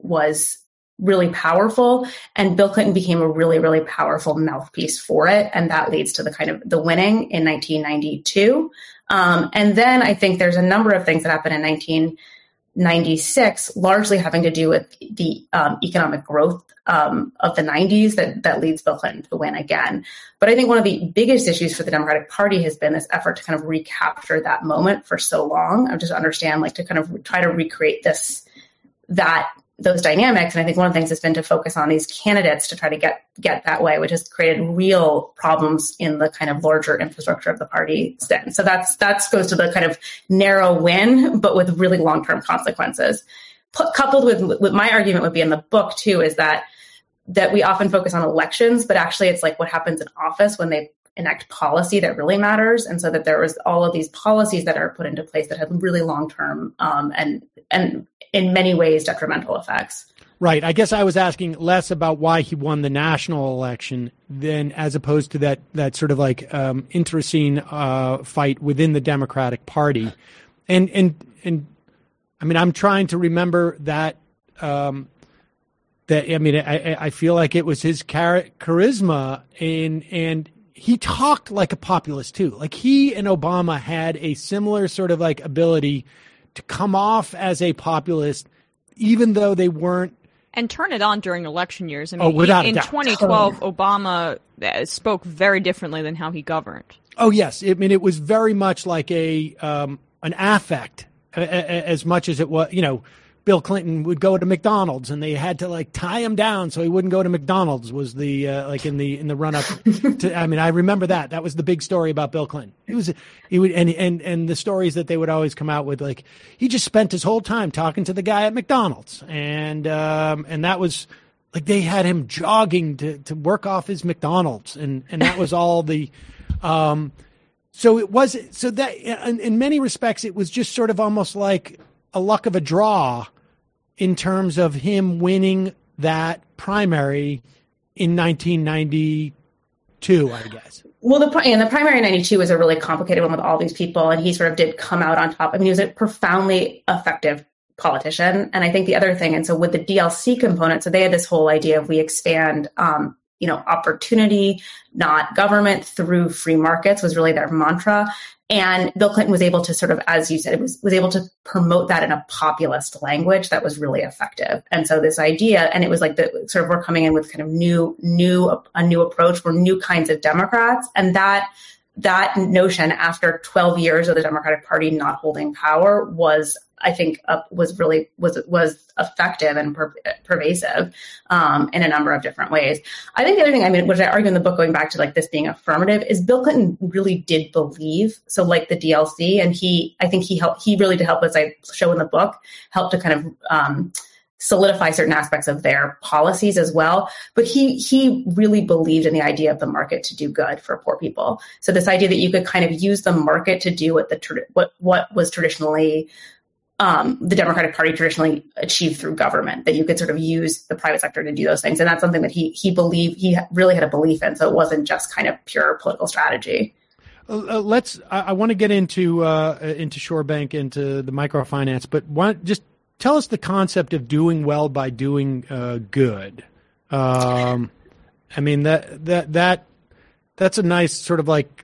was really powerful, and Bill Clinton became a really, really powerful mouthpiece for it. And that leads to the kind of the winning in nineteen ninety-two. Um, and then I think there's a number of things that happened in nineteen ninety-six, largely having to do with the um, economic growth um, of the nineties that, that leads Bill Clinton to win again. But I think one of the biggest issues for the Democratic Party has been this effort to kind of recapture that moment for so long. I just understand, like, to kind of try to recreate this, that, those dynamics. And I think one of the things has been to focus on these candidates to try to get, get that way, which has created real problems in the kind of larger infrastructure of the party then. So that's, that goes to the kind of narrow win, but with really long-term consequences. P- coupled with, with my argument would be in the book too, is that, that we often focus on elections, but actually it's like what happens in office when they enact policy that really matters. And so that there was all of these policies that are put into place that have really long-term um, and, and in many ways detrimental effects. Right. I guess I was asking less about why he won the national election than as opposed to that, that sort of like um, internecine uh, fight within the Democratic Party. And, and, and I mean, I'm trying to remember that, um, that, I mean, I, I feel like it was his char- charisma and, and he talked like a populist too. Like he and Obama had a similar sort of like ability to come off as a populist, even though they weren't. And turn it on during election years. I mean, oh, without in a doubt. twenty twelve, Obama spoke very differently than how he governed. Oh, yes. I mean, it was very much like a um, an affect, a, a, as much as it was, you know, Bill Clinton would go to McDonald's and they had to like tie him down so he wouldn't go to McDonald's was the uh, like in the in the run up to, I mean, I remember that. That was the big story about Bill Clinton. It was he would and and and the stories that they would always come out with, like he just spent his whole time talking to the guy at McDonald's. And um and that was like they had him jogging to to work off his McDonald's, and and that was all the um so it was so that in, in many respects it was just sort of almost like a luck of a draw in terms of him winning that primary in nineteen ninety-two, I guess. Well, the and the primary in ninety-two was a really complicated one with all these people, and he sort of did come out on top. I mean, he was a profoundly effective politician. And I think the other thing, and so with the D L C component, so they had this whole idea of we expand, um, you know, opportunity, not government, through free markets was really their mantra. And Bill Clinton was able to sort of, as you said, it was, was able to promote that in a populist language that was really effective. And so this idea, and it was like the sort of we're coming in with kind of new, new, a new approach for new kinds of Democrats. And that, that notion after twelve years of the Democratic Party not holding power was, I think, uh, was really, was, was effective and per- pervasive um, in a number of different ways. I think the other thing, I mean, which I argue in the book, going back to like this being affirmative, is Bill Clinton really did believe, so like the D L C, and he, I think he helped, he really did help, as I show in the book, help to kind of um, solidify certain aspects of their policies as well. But he, he really believed in the idea of the market to do good for poor people. So this idea that you could kind of use the market to do what the, what, what was traditionally Um, the Democratic Party traditionally achieved through government, that you could sort of use the private sector to do those things. And that's something that he he believed, he really had a belief in. So it wasn't just kind of pure political strategy. Uh, let's, I, I want to get into, uh, into Shorebank, into the microfinance, but why, just tell us the concept of doing well by doing uh, good. Um, I mean, that, that, that, that's a nice sort of like,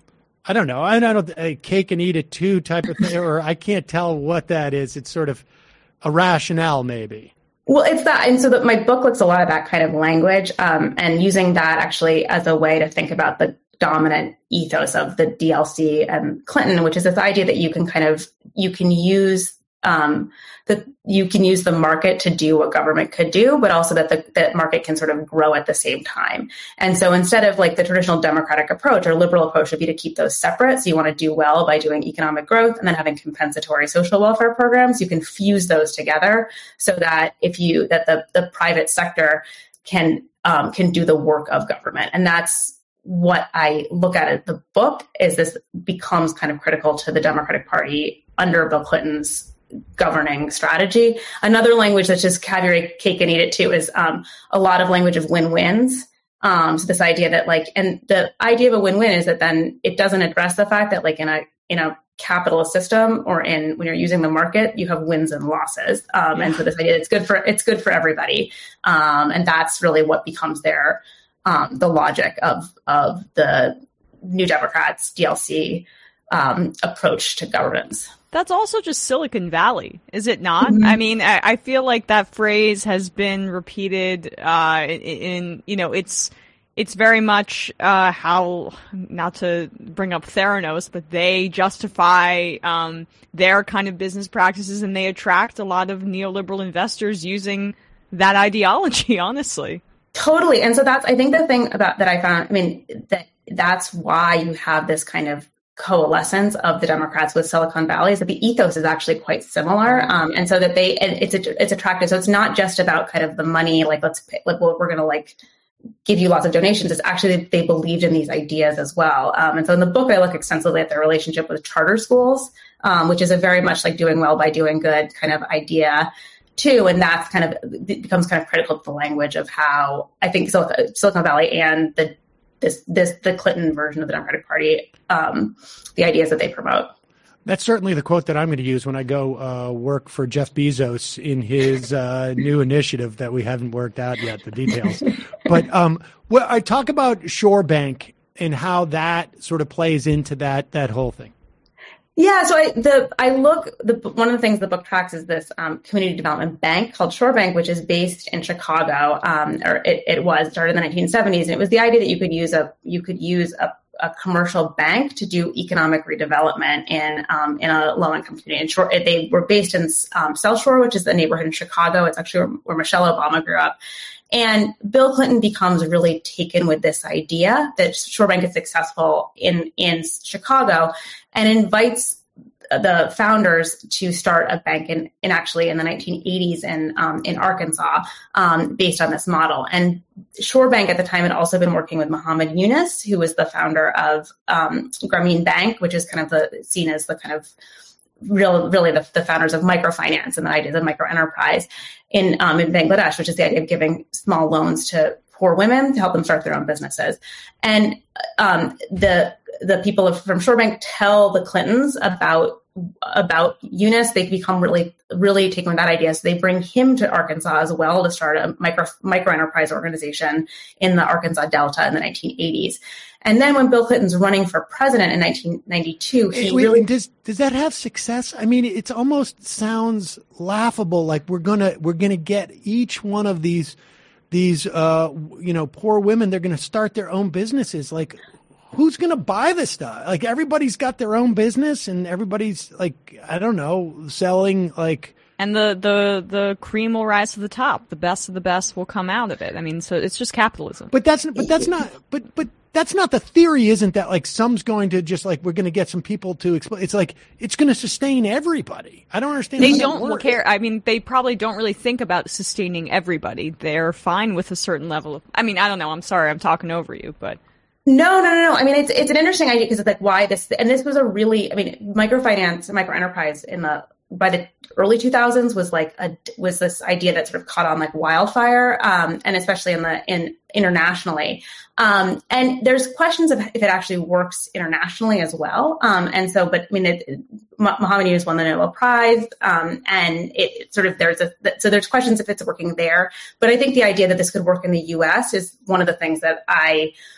I don't know, I don't know, a cake and eat it too type of thing, or I can't tell what that is. It's sort of a rationale, maybe. Well, it's that. And so that my book looks a lot of that kind of language, um, and using that actually as a way to think about the dominant ethos of the D L C and Clinton, which is this idea that you can kind of, you can use um, that you can use the market to do what government could do, but also that the that market can sort of grow at the same time. And so instead of like the traditional democratic approach or liberal approach would be to keep those separate. So you want to do well by doing economic growth and then having compensatory social welfare programs. You can fuse those together so that if you, that the, the private sector can, um, can do the work of government. And that's what I look at in the book is this becomes kind of critical to the Democratic Party under Bill Clinton's governing strategy. Another language that's just have your cake and eat it too is um, a lot of language of win-wins. Um, so this idea that like, and the idea of a win-win is that then it doesn't address the fact that like in a in a capitalist system or in when you're using the market, you have wins and losses. Um, and so this idea it's good for it's good for everybody, um, and that's really what becomes their um, the logic of of the New Democrats D L C um, approach to governance. That's also just Silicon Valley, is it not? Mm-hmm. I mean, I, I feel like that phrase has been repeated uh, in, in, you know, it's it's very much uh, how, not to bring up Theranos, but they justify um, their kind of business practices and they attract a lot of neoliberal investors using that ideology, honestly. Totally. And so that's, I think the thing about that I found, I mean, that that's why you have this kind of coalescence of the Democrats with Silicon Valley is that the ethos is actually quite similar. Um, and so that they, and it's, it's attractive. So it's not just about kind of the money, like let's pay, like, well, we're going to like give you lots of donations. It's actually, that they believed in these ideas as well. Um, and so in the book, I look extensively at their relationship with charter schools, um, which is a very much like doing well by doing good kind of idea too. And that's kind of, it becomes kind of critical to the language of how I think Silicon, Silicon Valley and the This, this, the Clinton version of the Democratic Party, um, the ideas that they promote. That's certainly the quote that I'm going to use when I go uh, work for Jeff Bezos in his uh, new initiative that we haven't worked out yet, the details. But um, well, I talk about Shore Bank and how that sort of plays into that that whole thing. Yeah, so I the I look the one of the things the book tracks is this um, community development bank called Shore Bank, which is based in Chicago, um, or it, it was started in the nineteen seventies, and it was the idea that you could use a you could use a, a commercial bank to do economic redevelopment in um, in a low income community. And Shore, they were based in um, South Shore, which is the neighborhood in Chicago. It's actually where, where Michelle Obama grew up. And Bill Clinton becomes really taken with this idea that Shore Bank is successful in, in Chicago and invites the founders to start a bank in, in actually in the nineteen eighties in, um, in Arkansas, um, based on this model. And Shore Bank at the time had also been working with Muhammad Yunus, who was the founder of um, Grameen Bank, which is kind of the seen as the kind of real, really the, the founders of microfinance and the ideas of microenterprise in, um, in Bangladesh, which is the idea of giving small loans to poor women to help them start their own businesses. And um, the the people of, from Shore Bank tell the Clintons about about Yunus. They become really, really taken with that idea. So they bring him to Arkansas as well to start a micro microenterprise organization in the Arkansas Delta in the nineteen eighties. And then when Bill Clinton's running for president in nineteen ninety-two, he Wait, really does does that have success? I mean, it's almost sounds laughable. Like we're gonna we're gonna get each one of these these uh you know poor women. They're gonna start their own businesses. Like, who's gonna buy this stuff? Like, everybody's got their own business, and everybody's like, I don't know, selling like. And the, the, the cream will rise to the top. The best of the best will come out of it. I mean, so it's just capitalism. But that's but that's not but but that's not the theory, isn't that? Like, some's going to just like we're going to get some people to explain. It's like it's going to sustain everybody. I don't understand. They how don't that works. care. I mean, they probably don't really think about sustaining everybody. They're fine with a certain level of. I mean, I don't know. I'm sorry, I'm talking over you, but. No, no, no, no. I mean, it's it's an interesting idea because it's like why this, and this was a really, I mean, microfinance, microenterprise in the by the early two thousands was like a was this idea that sort of caught on like wildfire, um, and especially in the in internationally. Um, and there's questions of if it actually works internationally as well. Um, and so, but I mean, it, it, Muhammad Yunus won the Nobel Prize, um, and it, it sort of there's a so there's questions if it's working there. But I think the idea that this could work in the U S is one of the things that I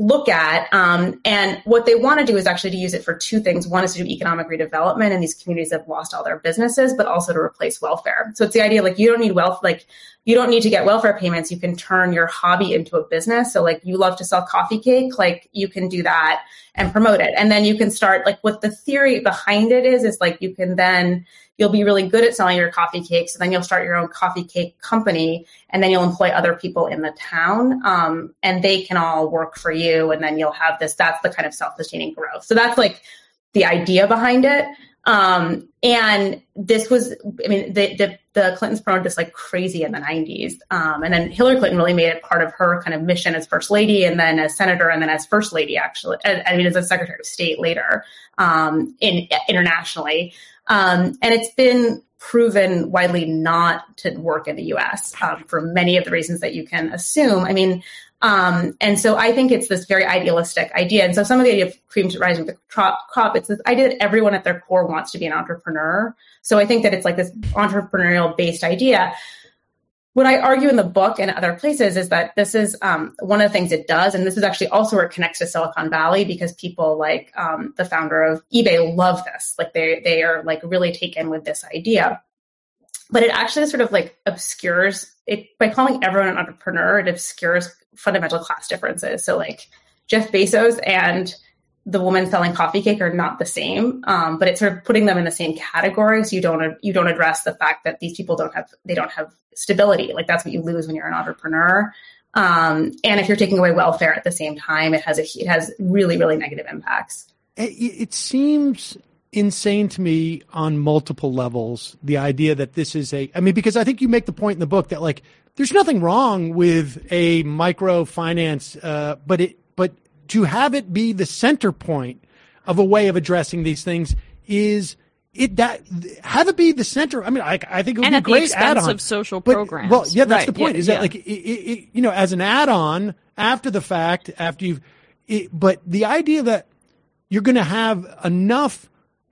look at. Um, and what they want to do is actually to use it for two things. One is to do economic redevelopment in these communities that have lost all their businesses, but also to replace welfare. So it's the idea like you don't need wealth, like you don't need to get welfare payments. You can turn your hobby into a business. So like you love to sell coffee cake, like you can do that and promote it. And then you can start like what the theory behind it is, is like you can then you'll be really good at selling your coffee cakes. So then you'll start your own coffee cake company, and then you'll employ other people in the town, um, and they can all work for you. And then you'll have this, that's the kind of self-sustaining growth. So that's like the idea behind it. Um, and this was, I mean, the, the, the Clintons promoted this like crazy in the nineties. Um, and then Hillary Clinton really made it part of her kind of mission as first lady, and then as senator, and then as first lady, actually, I mean, as a secretary of state later, um, in internationally. Um, and it's been proven widely not to work in the U S um, for many of the reasons that you can assume. I mean, um, and so I think it's this very idealistic idea. And so some of the idea of cream rising with the crop, crop, it's this idea that everyone at their core wants to be an entrepreneur. So I think that it's like this entrepreneurial based idea. What I argue in the book and other places is that this is um, one of the things it does. And this is actually also where it connects to Silicon Valley, because people like um, the founder of eBay love this. Like they they are like really taken with this idea. But it actually sort of like obscures it by calling everyone an entrepreneur. It obscures fundamental class differences. So like Jeff Bezos and the woman selling coffee cake are not the same, um, but it's sort of putting them in the same category. So you don't you don't address the fact that these people don't have they don't have stability. Like that's what you lose when you're an entrepreneur. Um, and if you're taking away welfare at the same time, it has a it has really really negative impacts. It, it seems insane to me on multiple levels. The idea that this is a I mean, because I think you make the point in the book that like there's nothing wrong with a microfinance, uh, but it but to have it be the center point of a way of addressing these things is it that have it be the center. I mean, I, I think it would and be at a great the expense add-on of social but, programs. Well, yeah, that's right. the point. Yeah, is yeah. that like it, it, it, you know, as an add-on after the fact, after you've, it, but the idea that you're going to have enough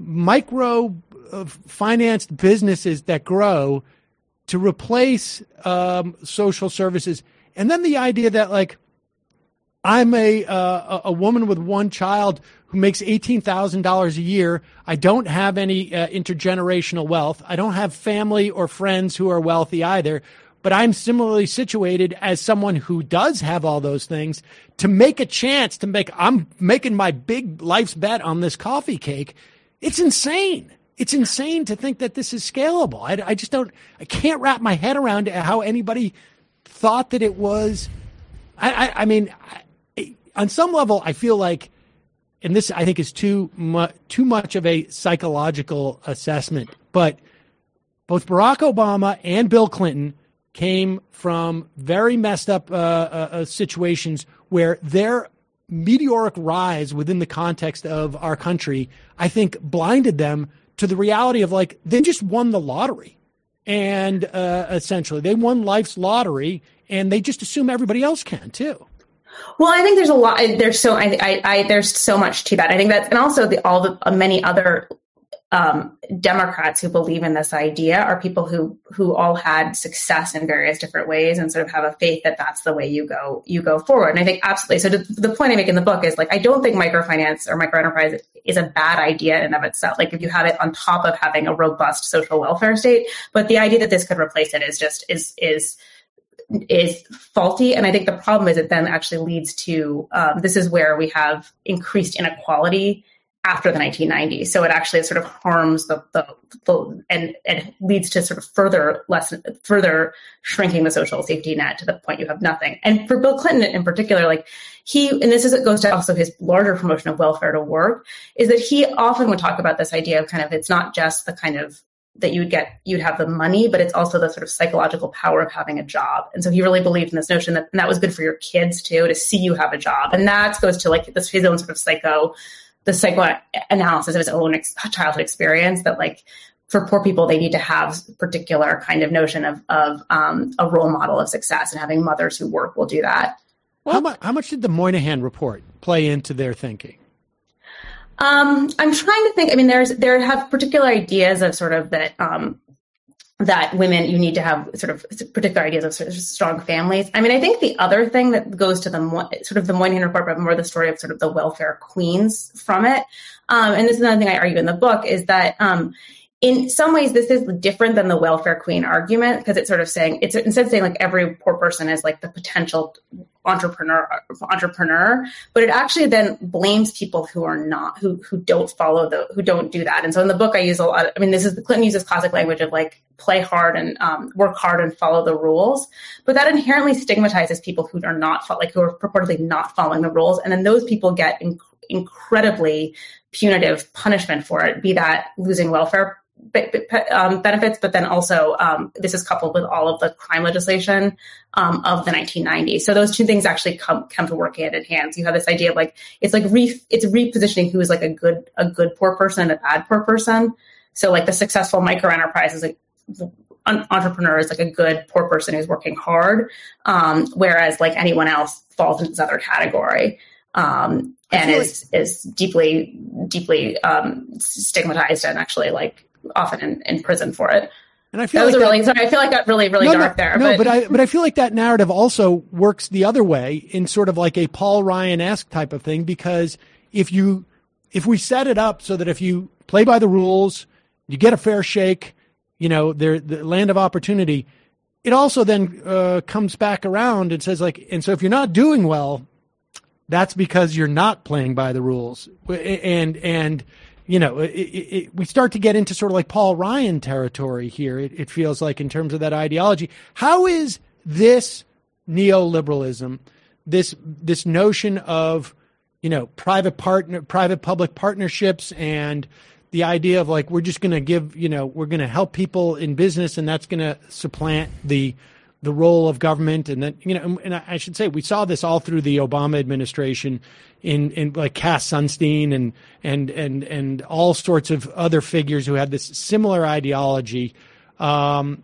micro uh, financed businesses that grow to replace um, social services, and then the idea that like. I'm a uh, a woman with one child who makes eighteen thousand dollars a year. I don't have any uh, intergenerational wealth. I don't have family or friends who are wealthy either. But I'm similarly situated as someone who does have all those things to make a chance to make. I'm making my big life's bet on this coffee cake. It's insane. It's insane to think that this is scalable. I, I just don't. I can't wrap my head around how anybody thought that it was. I, I, I mean. I, On some level, I feel like, and this I think is too much too much of a psychological assessment, but both Barack Obama and Bill Clinton came from very messed up uh, uh, situations where their meteoric rise within the context of our country, I think, blinded them to the reality of like they just won the lottery, and uh, essentially they won life's lottery, and they just assume everybody else can too. Well, I think there's a lot. There's so I, I, I there's so much to that. I think that's and also the, all the uh, many other um, Democrats who believe in this idea are people who who all had success in various different ways and sort of have a faith that that's the way you go you go forward. And I think absolutely. So to, the point I make in the book is like I don't think microfinance or microenterprise is a bad idea in and of itself. Like if you have it on top of having a robust social welfare state, but the idea that this could replace it is just is is. is faulty. And I think the problem is it then actually leads to, um, this is where we have increased inequality after the nineteen nineties. So it actually sort of harms the, the, the and, and leads to sort of further less, further shrinking the social safety net to the point you have nothing. And for Bill Clinton in particular, like he, and this is, it goes to also his larger promotion of welfare to work, is that he often would talk about this idea of kind of, it's not just the kind of that you would get, you'd have the money, but it's also the sort of psychological power of having a job. And so he really believed in this notion that and that was good for your kids too, to see you have a job. And that goes to like this, his own sort of psycho, the psychoanalysis of his own ex- childhood experience that like for poor people, they need to have particular kind of notion of, of um, a role model of success, and having mothers who work will do that. Well, how much, how much did the Moynihan report play into their thinking? Um, I'm trying to think. I mean, there's there have particular ideas of sort of that um, that women, you need to have sort of particular ideas of sort of strong families. I mean, I think the other thing that goes to the sort of the Moynihan Report, but more the story of sort of the welfare queens from it. Um, and this is another thing I argue in the book is that, um, in some ways, this is different than the welfare queen argument because it's sort of saying it's instead of saying like every poor person is like the potential entrepreneur entrepreneur, but it actually then blames people who are not who who don't follow the who don't do that. And so in the book, I use a lot. Of, I mean, this is Clinton uses classic language of like play hard and um, work hard and follow the rules, but that inherently stigmatizes people who are not like who are purportedly not following the rules, and then those people get inc- incredibly punitive punishment for it. Be that losing welfare Um, benefits, but then also um, this is coupled with all of the crime legislation um, of the nineteen nineties. So those two things actually come come to work hand in hand. So you have this idea of like it's like re, it's repositioning who is like a good a good poor person and a bad poor person. So like the successful micro enterprise is like an entrepreneur is like a good poor person who's working hard, um, whereas like anyone else falls into this other category. Um, and is like- is deeply deeply um, stigmatized and actually like often in, in prison for it. And I feel that was like a that, really sorry. I feel like I got really, really no, dark no, there. No, but, but I but I feel like that narrative also works the other way in sort of like a Paul Ryan-esque type of thing, because if you if we set it up so that if you play by the rules, you get a fair shake, you know, they're the land of opportunity, it also then uh, comes back around and says like, and so if you're not doing well, that's because you're not playing by the rules. And and you know, it, it, it, we start to get into sort of like Paul Ryan territory here, it, it feels like, in terms of that ideology. How is this neoliberalism, this this notion of, you know, private partner, private public partnerships, and the idea of like we're just going to give, you know, we're going to help people in business, and that's going to supplant the the role of government, and then, you know, and I should say we saw this all through the Obama administration in, in like Cass Sunstein and, and, and, and all sorts of other figures who had this similar ideology. Um,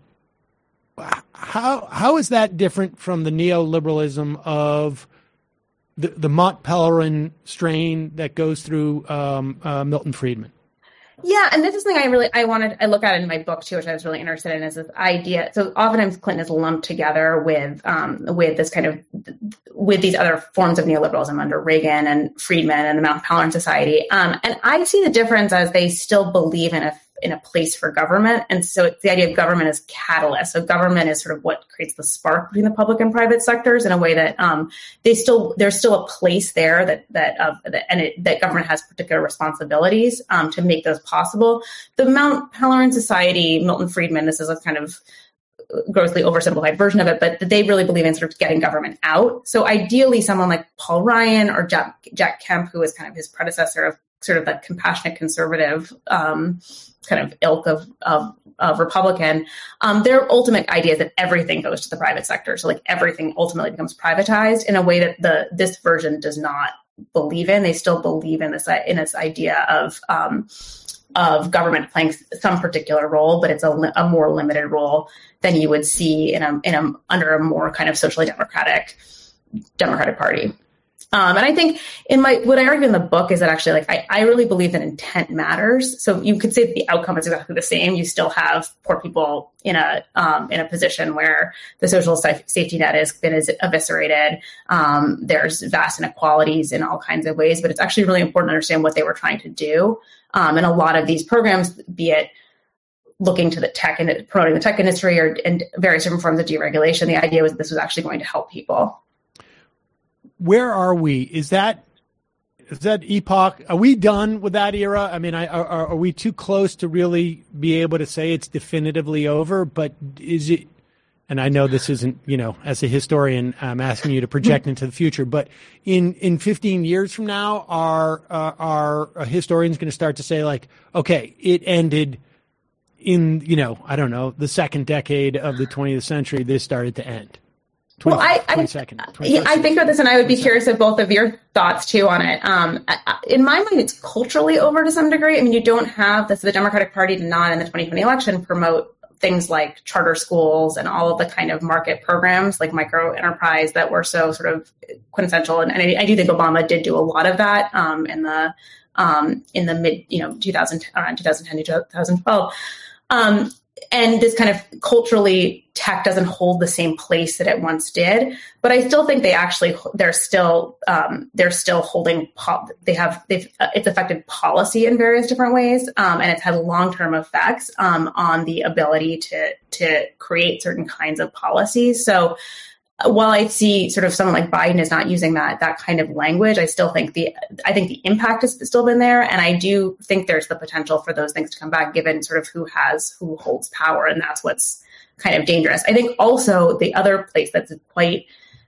how, how is that different from the neoliberalism of the, the Mont Pelerin strain that goes through um, uh, Milton Friedman? Yeah, and this is something I really I wanted I look at it in my book too, which I was really interested in, is this idea. So oftentimes Clinton is lumped together with um, with this kind of with these other forms of neoliberalism under Reagan and Friedman and the Mount Pelerin Society. Um, and I see the difference as they still believe in a in a place for government, and so it's the idea of government as catalyst. So government is sort of what creates the spark between the public and private sectors in a way that um, they still there's still a place there that that, uh, that and it, that government has particular responsibilities um, to make those possible. The Mount Pelerin Society, Milton Friedman, this is a kind of grossly oversimplified version of it, but they really believe in sort of getting government out. So ideally, someone like Paul Ryan or Jack, Jack Kemp, who was kind of his predecessor of sort of that compassionate conservative um, kind of ilk of, of, of Republican, um, their ultimate idea is that everything goes to the private sector. So like everything ultimately becomes privatized in a way that the this version does not believe in. They still believe in this in this idea of um, of government playing some particular role, but it's a, a more limited role than you would see in a in a under a more kind of socially democratic Democratic Party. Um, and I think in my, what I argue in the book is that actually, like, I, I really believe that intent matters. So you could say that the outcome is exactly the same. You still have poor people in a, um, in a position where the social safety net has been eviscerated. Um, there's vast inequalities in all kinds of ways, but it's actually really important to understand what they were trying to do. Um, and a lot of these programs, be it looking to the tech and promoting the tech industry or and various different forms of deregulation, the idea was that this was actually going to help people. Where are we? Is that is that epoch? Are we done with that era? I mean, I, are, are we too close to really be able to say it's definitively over? But is it? And I know this isn't, you know, as a historian, I'm asking you to project into the future. But in in fifteen years from now, are uh, are historians going to start to say like, okay, it ended in, you know, I don't know, the second decade of the twentieth century. This started to end. Well, I, I, yeah, I think about this, and I would be curious of both of your thoughts too on it. Um, in my mind, it's culturally over to some degree. I mean, you don't have this. The Democratic Party did not, in the twenty twenty election, promote things like charter schools and all of the kind of market programs like micro enterprise that were so sort of quintessential. And, and I, I do think Obama did do a lot of that um, in the um, in the mid, you know, two thousand around two thousand ten to two thousand twelve. Um, and this kind of culturally, tech doesn't hold the same place that it once did. But I still think they actually, they're still, um, they're still holding, po- they have, they've, uh, it's affected policy in various different ways. Um, and it's had long-term effects, um, on the ability to, to create certain kinds of policies. So while I see sort of someone like Biden is not using that, that kind of language, I still think the, I think the impact has still been there. And I do think there's the potential for those things to come back given sort of who has, who holds power. And that's what's kind of dangerous. I think also the other place that's quite,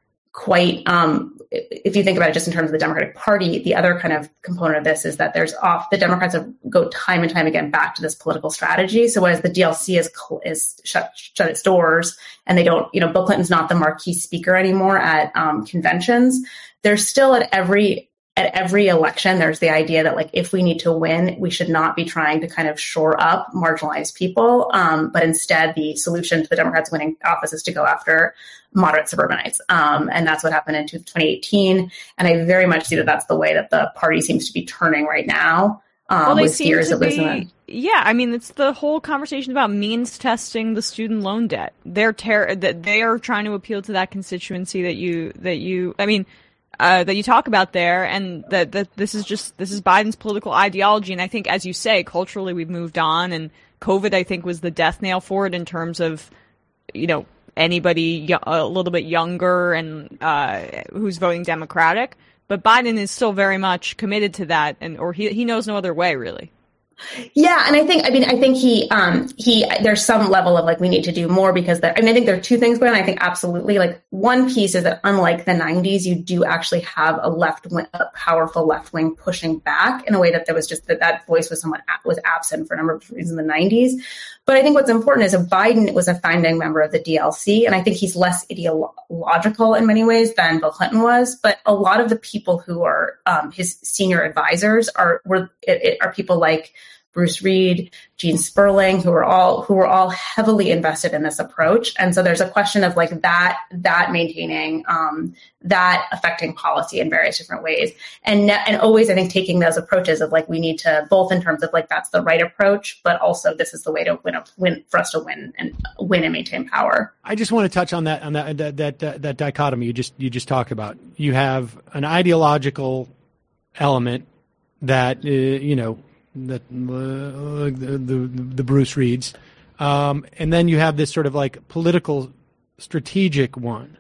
quite, um, if you think about it just in terms of the Democratic Party, the other kind of component of this is that there's off, the Democrats have go time and time again back to this political strategy. So as the D L C is, is shut, shut its doors and they don't, you know, Bill Clinton's not the marquee speaker anymore at um, conventions, there's still at every, at every election, there's the idea that like, if we need to win, we should not be trying to kind of shore up marginalized people. Um, but instead the solution to the Democrats winning office is to go after moderate suburbanites. Um, and that's what happened in twenty eighteen. And I very much see that that's the way that the party seems to be turning right now. Um, well, they with seem fears to of losing be, them. yeah, I mean, it's the whole conversation about means testing the student loan debt. They're ter- that they are trying to appeal to that constituency that you, that you, I mean, Uh, that you talk about there, and that, that this is just, this is Biden's political ideology. And I think, as you say, culturally we've moved on, and COVID, I think, was the death nail for it in terms of, you know, anybody a little bit younger and, uh, who's voting Democratic. But Biden is still very much committed to that, and, or he, he knows no other way, really. Yeah. And I think, I mean, I think he, um, he, there's some level of like, we need to do more because there, I mean, I think there are two things going on. I think absolutely like one piece is that unlike the nineties, you do actually have a left wing, a powerful left wing pushing back in a way that there was just that that voice was somewhat, was absent for a number of reasons in the nineties. But I think what's important is that Biden was a founding member of the D L C. And I think he's less ideological in many ways than Bill Clinton was. But a lot of the people who are, um, his senior advisors are, were, it, it, are people like Bruce Reed, Gene Sperling, who are all who were all heavily invested in this approach. And so there's a question of like that that maintaining um, that affecting policy in various different ways, and and always I think taking those approaches of like we need to both in terms of like that's the right approach, but also this is the way to win a win for us to win and win and maintain power. I just want to touch on that on that that that, uh, that dichotomy you just you just talked about. You have an ideological element that uh, you know. That uh, the, the the Bruce Reeds, um, and then you have this sort of like political, strategic one.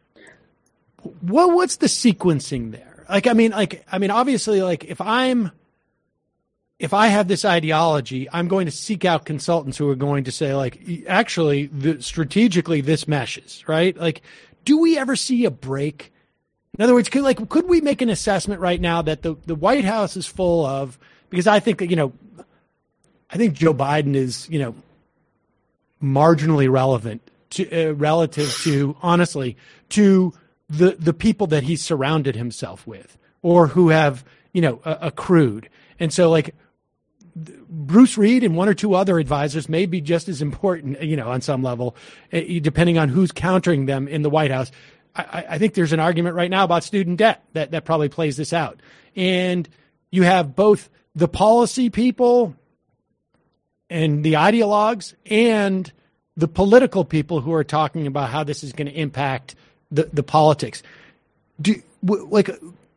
What what's the sequencing there? Like, I mean, like, I mean, obviously, like, if I'm, if I have this ideology, I'm going to seek out consultants who are going to say, like, actually, the, strategically, this meshes, right? Like, do we ever see a break? In other words, could like could we make an assessment right now that the the White House is full of? Because I think, you know, I think Joe Biden is, you know, marginally relevant to, uh, relative to, honestly, to the the people that he's surrounded himself with or who have, you know, uh, accrued. And so, like, Bruce Reed and one or two other advisors may be just as important, you know, on some level, uh, depending on who's countering them in the White House. I, I think there's an argument right now about student debt that, that probably plays this out. And you have both the policy people and the ideologues and the political people who are talking about how this is going to impact the, the politics. Do like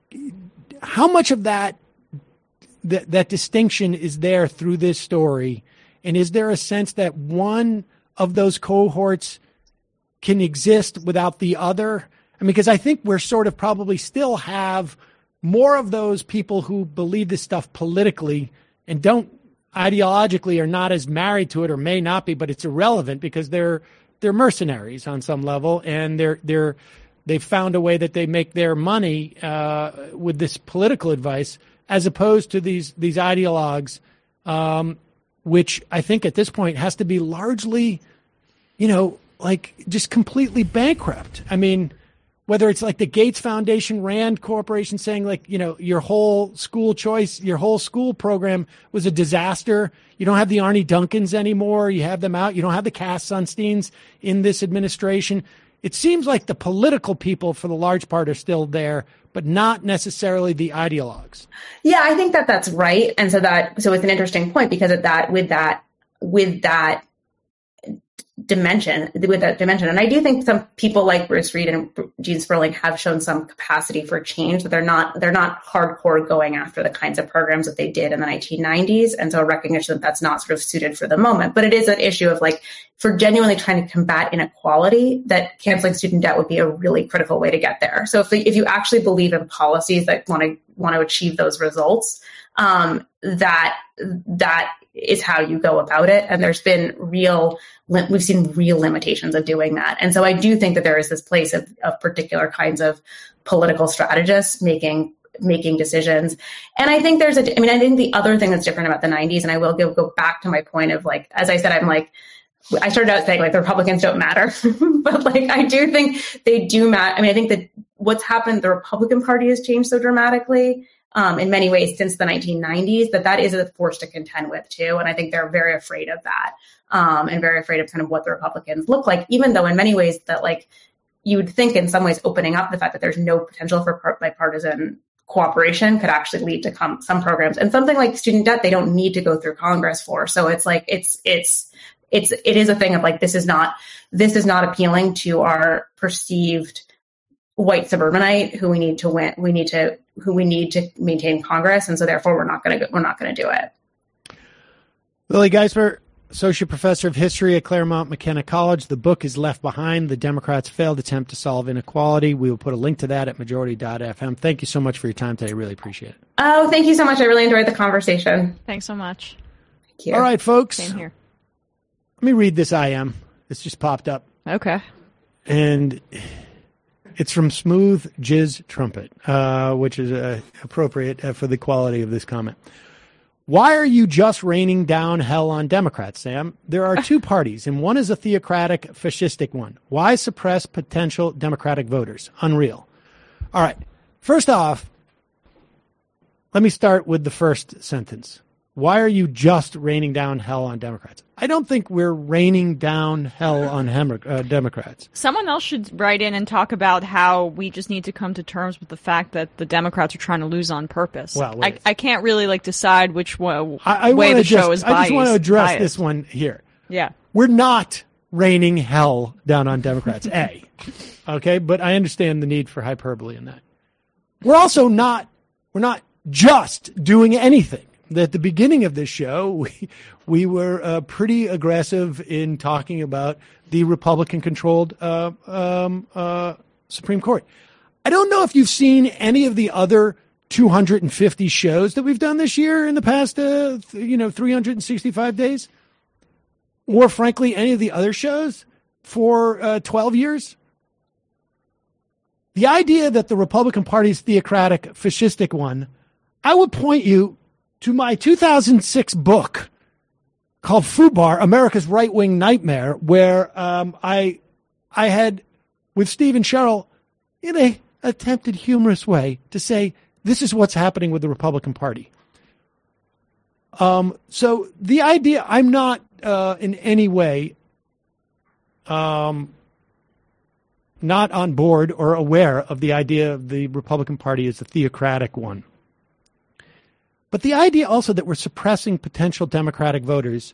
how much of that, that that distinction is there through this story? And is there a sense that one of those cohorts can exist without the other? I mean, because I think we're sort of probably still have more of those people who believe this stuff politically and don't ideologically are not as married to it or may not be, but it's irrelevant because they're they're mercenaries on some level, and they're they're they've found a way that they make their money uh, with this political advice, as opposed to these these ideologues, um, which I think at this point has to be largely, you know, like just completely bankrupt. I mean, whether it's like the Gates Foundation, Rand Corporation saying like, you know, your whole school choice, your whole school program was a disaster. You don't have the Arnie Duncans anymore. You have them out. You don't have the Cass Sunsteins in this administration. It seems like the political people for the large part are still there, but not necessarily the ideologues. Yeah, I think that that's right. And so that, so it's an interesting point because of that, with that, with that dimension, with that dimension. And I do think some people like Bruce Reed and Gene Sperling have shown some capacity for change, but they're not, they're not hardcore going after the kinds of programs that they did in the nineteen nineties. And so a recognition that that's not sort of suited for the moment, but it is an issue of like, for genuinely trying to combat inequality, that canceling student debt would be a really critical way to get there. So if, if you actually believe in policies that want to, want to achieve those results, um, that, that is how you go about it. And there's been real, we've seen real limitations of doing that. And so I do think that there is this place of, of particular kinds of political strategists making making decisions. And I think there's a, I mean, I think the other thing that's different about the nineties, and I will go, go back to my point of like, as I said, I'm like, I started out saying like the Republicans don't matter, but like, I do think they do matter. I mean, I think that what's happened, the Republican Party has changed so dramatically um, in many ways since the nineteen nineties, that that is a force to contend with too. And I think they're very afraid of that um, and very afraid of kind of what the Republicans look like, even though in many ways that like, you would think in some ways opening up the fact that there's no potential for bipartisan cooperation could actually lead to com- some programs. And something like student debt, they don't need to go through Congress for. So it's like, it's, it's, it's, it is a thing of like, this is not, this is not appealing to our perceived white suburbanite who we need to win, we need to, who we need to maintain Congress. And so therefore we're not going to, we're not going to do it. Lily Geisler, Associate Professor of History at Claremont McKenna College. The book is Left Behind, The Democrats' Failed Attempt to Solve Inequality. We will put a link to that at majority dot f m. Thank you so much for your time today. I really appreciate it. Oh, thank you so much. I really enjoyed the conversation. Thanks so much. Thank you. All right, folks. Same here. Let me read this I M. This just popped up. Okay. And it's from Smooth Jizz Trumpet, uh, which is uh, appropriate uh, for the quality of this comment. Why are you just raining down hell on Democrats, Sam? There are two parties, and one is a theocratic, fascistic one. Why suppress potential Democratic voters? Unreal. All right. First off, let me start with the first sentence. Why are you just raining down hell on Democrats? I don't think we're raining down hell on hem- uh, Democrats. Someone else should write in and talk about how we just need to come to terms with the fact that the Democrats are trying to lose on purpose. Well, I, I can't really like decide which way, I, I way the just, show is biased. I just want to address biased. this one here. Yeah. We're not raining hell down on Democrats, A. Okay, but I understand the need for hyperbole in that. We're also not, we're not just doing anything. At the beginning of this show, we, we were uh, pretty aggressive in talking about the Republican-controlled uh, um, uh, Supreme Court. I don't know if you've seen any of the other two hundred fifty shows that we've done this year in the past, uh, th- you know, three hundred sixty-five days, or frankly, any of the other shows for uh, twelve years. The idea that the Republican Party's theocratic, fascistic one, I would point you to my two thousand six book called FUBAR, America's Right-Wing Nightmare, where um, I I had, with Steve and Cheryl, in a attempted humorous way, to say, this is what's happening with the Republican Party. Um, so the idea, I'm not uh, in any way um, not on board or aware of the idea of the Republican Party as a theocratic one. But the idea also that we're suppressing potential Democratic voters,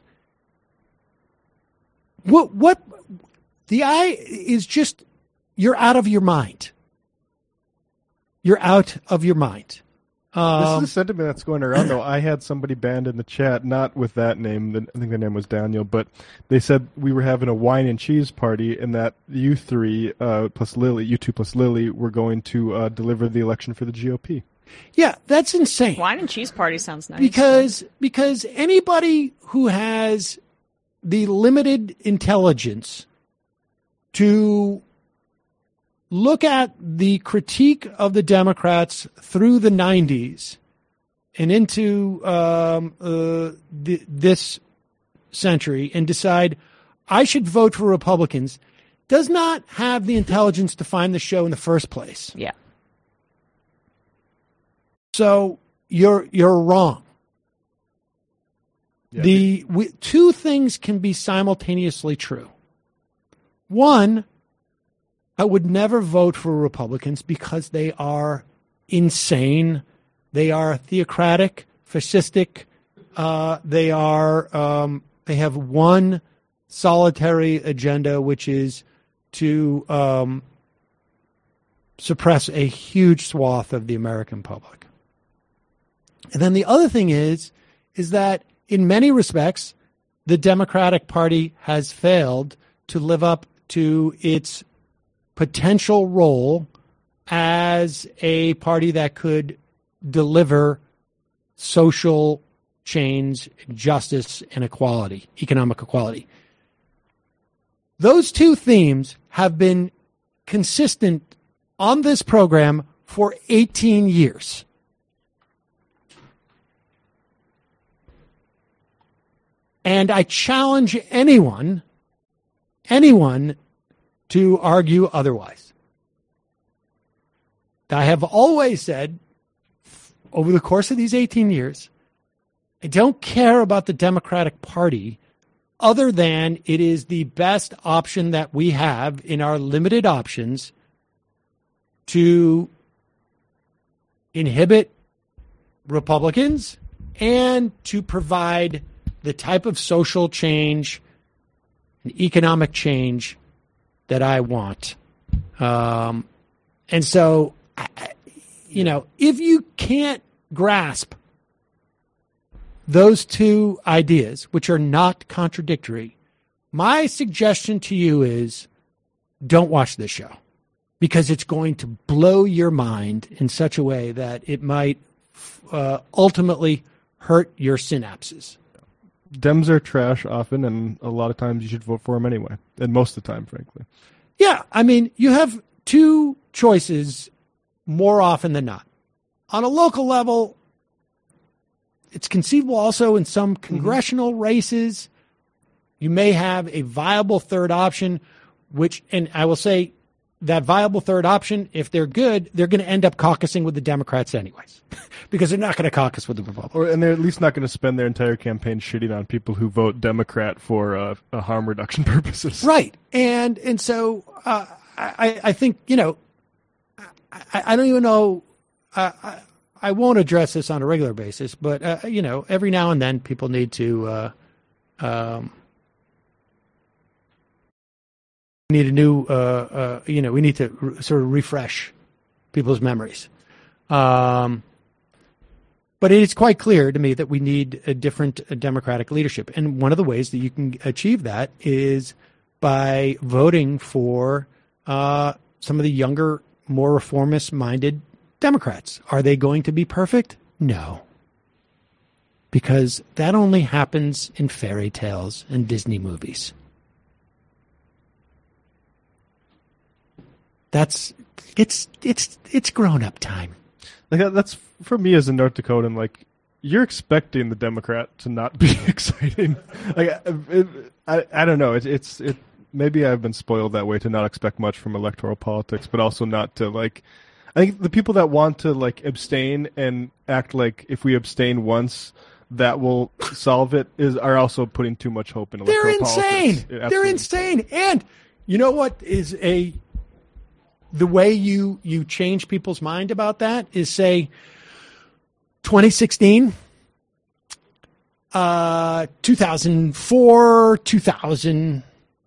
what, what, the I is just, you're out of your mind. You're out of your mind. Um, this is a sentiment that's going around, though. I had somebody banned in the chat, not with that name. I think their name was Daniel, but they said we were having a wine and cheese party, and that you three uh, plus Lily, you two plus Lily, were going to uh, deliver the election for the G O P. Yeah, that's insane. Wine and cheese party sounds nice. Because because anybody who has the limited intelligence to look at the critique of the Democrats through the nineties and into um, uh, th- this century and decide I should vote for Republicans does not have the intelligence to find the show in the first place. Yeah. So you're you're wrong. Yeah, the we, two things can be simultaneously true. One, I would never vote for Republicans because they are insane. They are theocratic, fascistic. Uh, they are um, they have one solitary agenda, which is to um, suppress a huge swath of the American public. And then the other thing is, is that in many respects, the Democratic Party has failed to live up to its potential role as a party that could deliver social change, justice, and equality, economic equality. Those two themes have been consistent on this program for eighteen years. And I challenge anyone, anyone to argue otherwise. I have always said, over the course of these eighteen years, I don't care about the Democratic Party other than it is the best option that we have in our limited options to inhibit Republicans and to provide the type of social change and economic change that I want. Um, and so, I, you know, if you can't grasp those two ideas, which are not contradictory, my suggestion to you is don't watch this show, because it's going to blow your mind in such a way that it might uh, ultimately hurt your synapses. Dems are trash often, and a lot of times you should vote for them anyway, and most of the time, frankly. Yeah, I mean, you have two choices more often than not. On a local level, it's conceivable also in some congressional mm-hmm. races, you may have a viable third option, which, and I will say that viable third option, if they're good, they're going to end up caucusing with the Democrats anyways, because they're not going to caucus with the Republicans. Or, and they're at least not going to spend their entire campaign shitting on people who vote Democrat for uh, uh, harm reduction purposes. Right. And and so uh, I, I think, you know, I, I don't even know, uh, I, I won't address this on a regular basis, but, uh, you know, every now and then people need to uh, um, need a new, uh, uh, you know, we need to re- sort of refresh people's memories. Um, but it is quite clear to me that we need a different uh, Democratic leadership. And one of the ways that you can achieve that is by voting for uh, some of the younger, more reformist-minded Democrats. Are they going to be perfect? No. Because that only happens in fairy tales and Disney movies. That's it's it's it's grown up time. Like that's for me as a North Dakotan. Like you're expecting the Democrat to not be exciting. Like it, I I don't know. It, it's it. Maybe I've been spoiled that way to not expect much from electoral politics, but also not to like. I think the people that want to like abstain and act like if we abstain once that will solve it is are also putting too much hope in electoral They're insane. politics. They're insane. And you know what is a the way you you change people's mind about that is say twenty sixteen, uh, two thousand four, two thousand,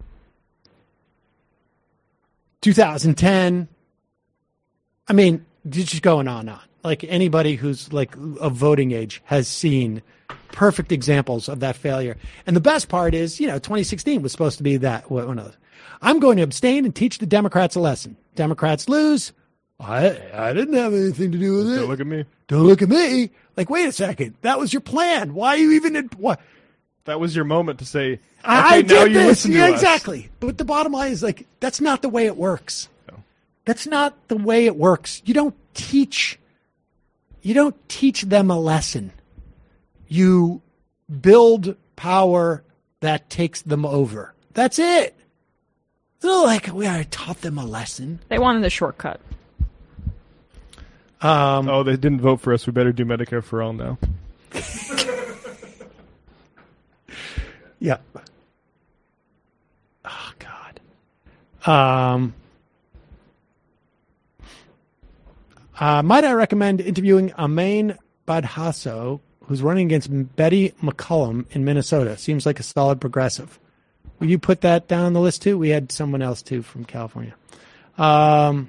two thousand ten. I mean, it's just going on and on. Like anybody who's like of voting age has seen perfect examples of that failure. And the best part is, you know, twenty sixteen was supposed to be that one of those. I'm going to abstain and teach the Democrats a lesson. Democrats lose. I I didn't have anything to do with it. Don't look at me. Don't look at me. Like, wait a second. That was your plan. Why are you even in what? That was your moment to say, okay, I now did you this. listen to Yeah, us. exactly. But the bottom line is like, that's not the way it works. No. That's not the way it works. You don't teach, you don't teach them a lesson. You build power that takes them over. That's it. It's not like we already taught them a lesson. They wanted the shortcut. Um, oh, they didn't vote for us. We better do Medicare for all now. Yeah. Oh, God. Um, uh, might I recommend interviewing Amin Badhasso, who's running against Betty McCollum in Minnesota? Seems like a solid progressive. Will you put that down on the list too? We had someone else too from California. Um,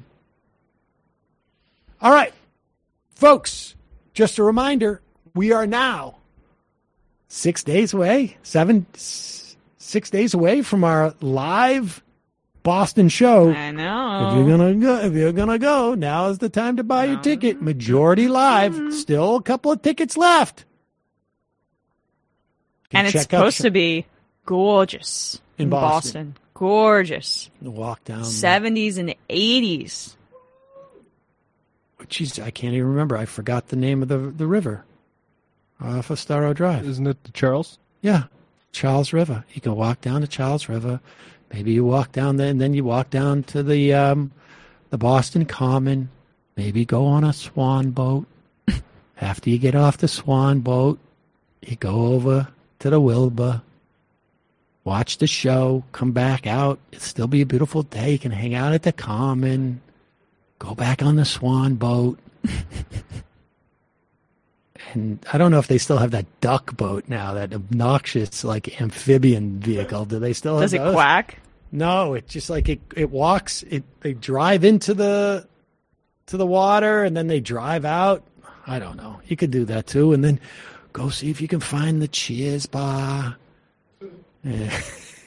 all right, folks, just a reminder, we are now six days away, seven, six days away from our live Boston show. I know. If you're gonna go, if you're gonna go, now is the time to buy your ticket. Majority Live. Still a couple of tickets left. And it's supposed to be gorgeous in in Boston. Boston. Gorgeous. Walk down. seventies and eighties. Jeez, I can't even remember. I forgot the name of the the river off of Starrow Drive. Isn't it the Charles? Yeah, Charles River. You can walk down to Charles River. Maybe you walk down there, and then you walk down to the um, the Boston Common. Maybe go on a swan boat. After you get off the swan boat, you go over to the Wilbur, watch the show, come back out. It'll still be a beautiful day. You can hang out at the Common, go back on the swan boat. And I don't know if they still have that duck boat now, that obnoxious, like, amphibian vehicle. Do they still have Does it those? quack? No, it's just like it, it walks. It They drive into the to the water, and then they drive out. I don't know. You could do that, too. And then go see if you can find the Cheers bar. Yeah.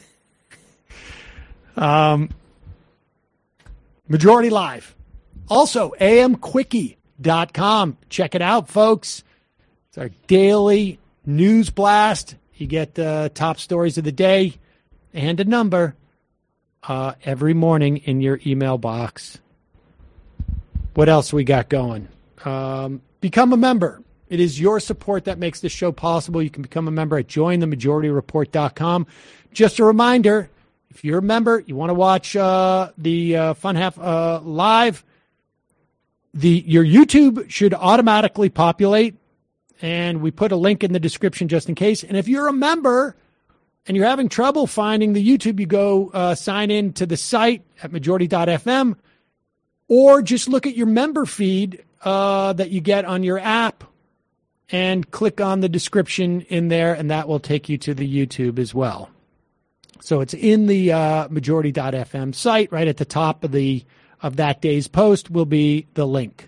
um, Majority Live. Also, a m quickie dot com. Check it out, folks. It's our daily news blast. You get the top stories of the day and a number uh, every morning in your email box. What else we got going? Um, become a member. It is your support that makes this show possible. You can become a member at join the majority report dot com. Just a reminder, if you're a member, you want to watch uh, the uh, Fun Half uh, live, the your YouTube should automatically populate, and we put a link in the description just in case. And if you're a member and you're having trouble finding the YouTube, you go uh, sign in to the site at majority dot f m, or just look at your member feed uh, that you get on your app and click on the description in there, and that will take you to the YouTube as well. So it's in the uh, majority dot f m site. Right at the top of the of that day's post will be the link.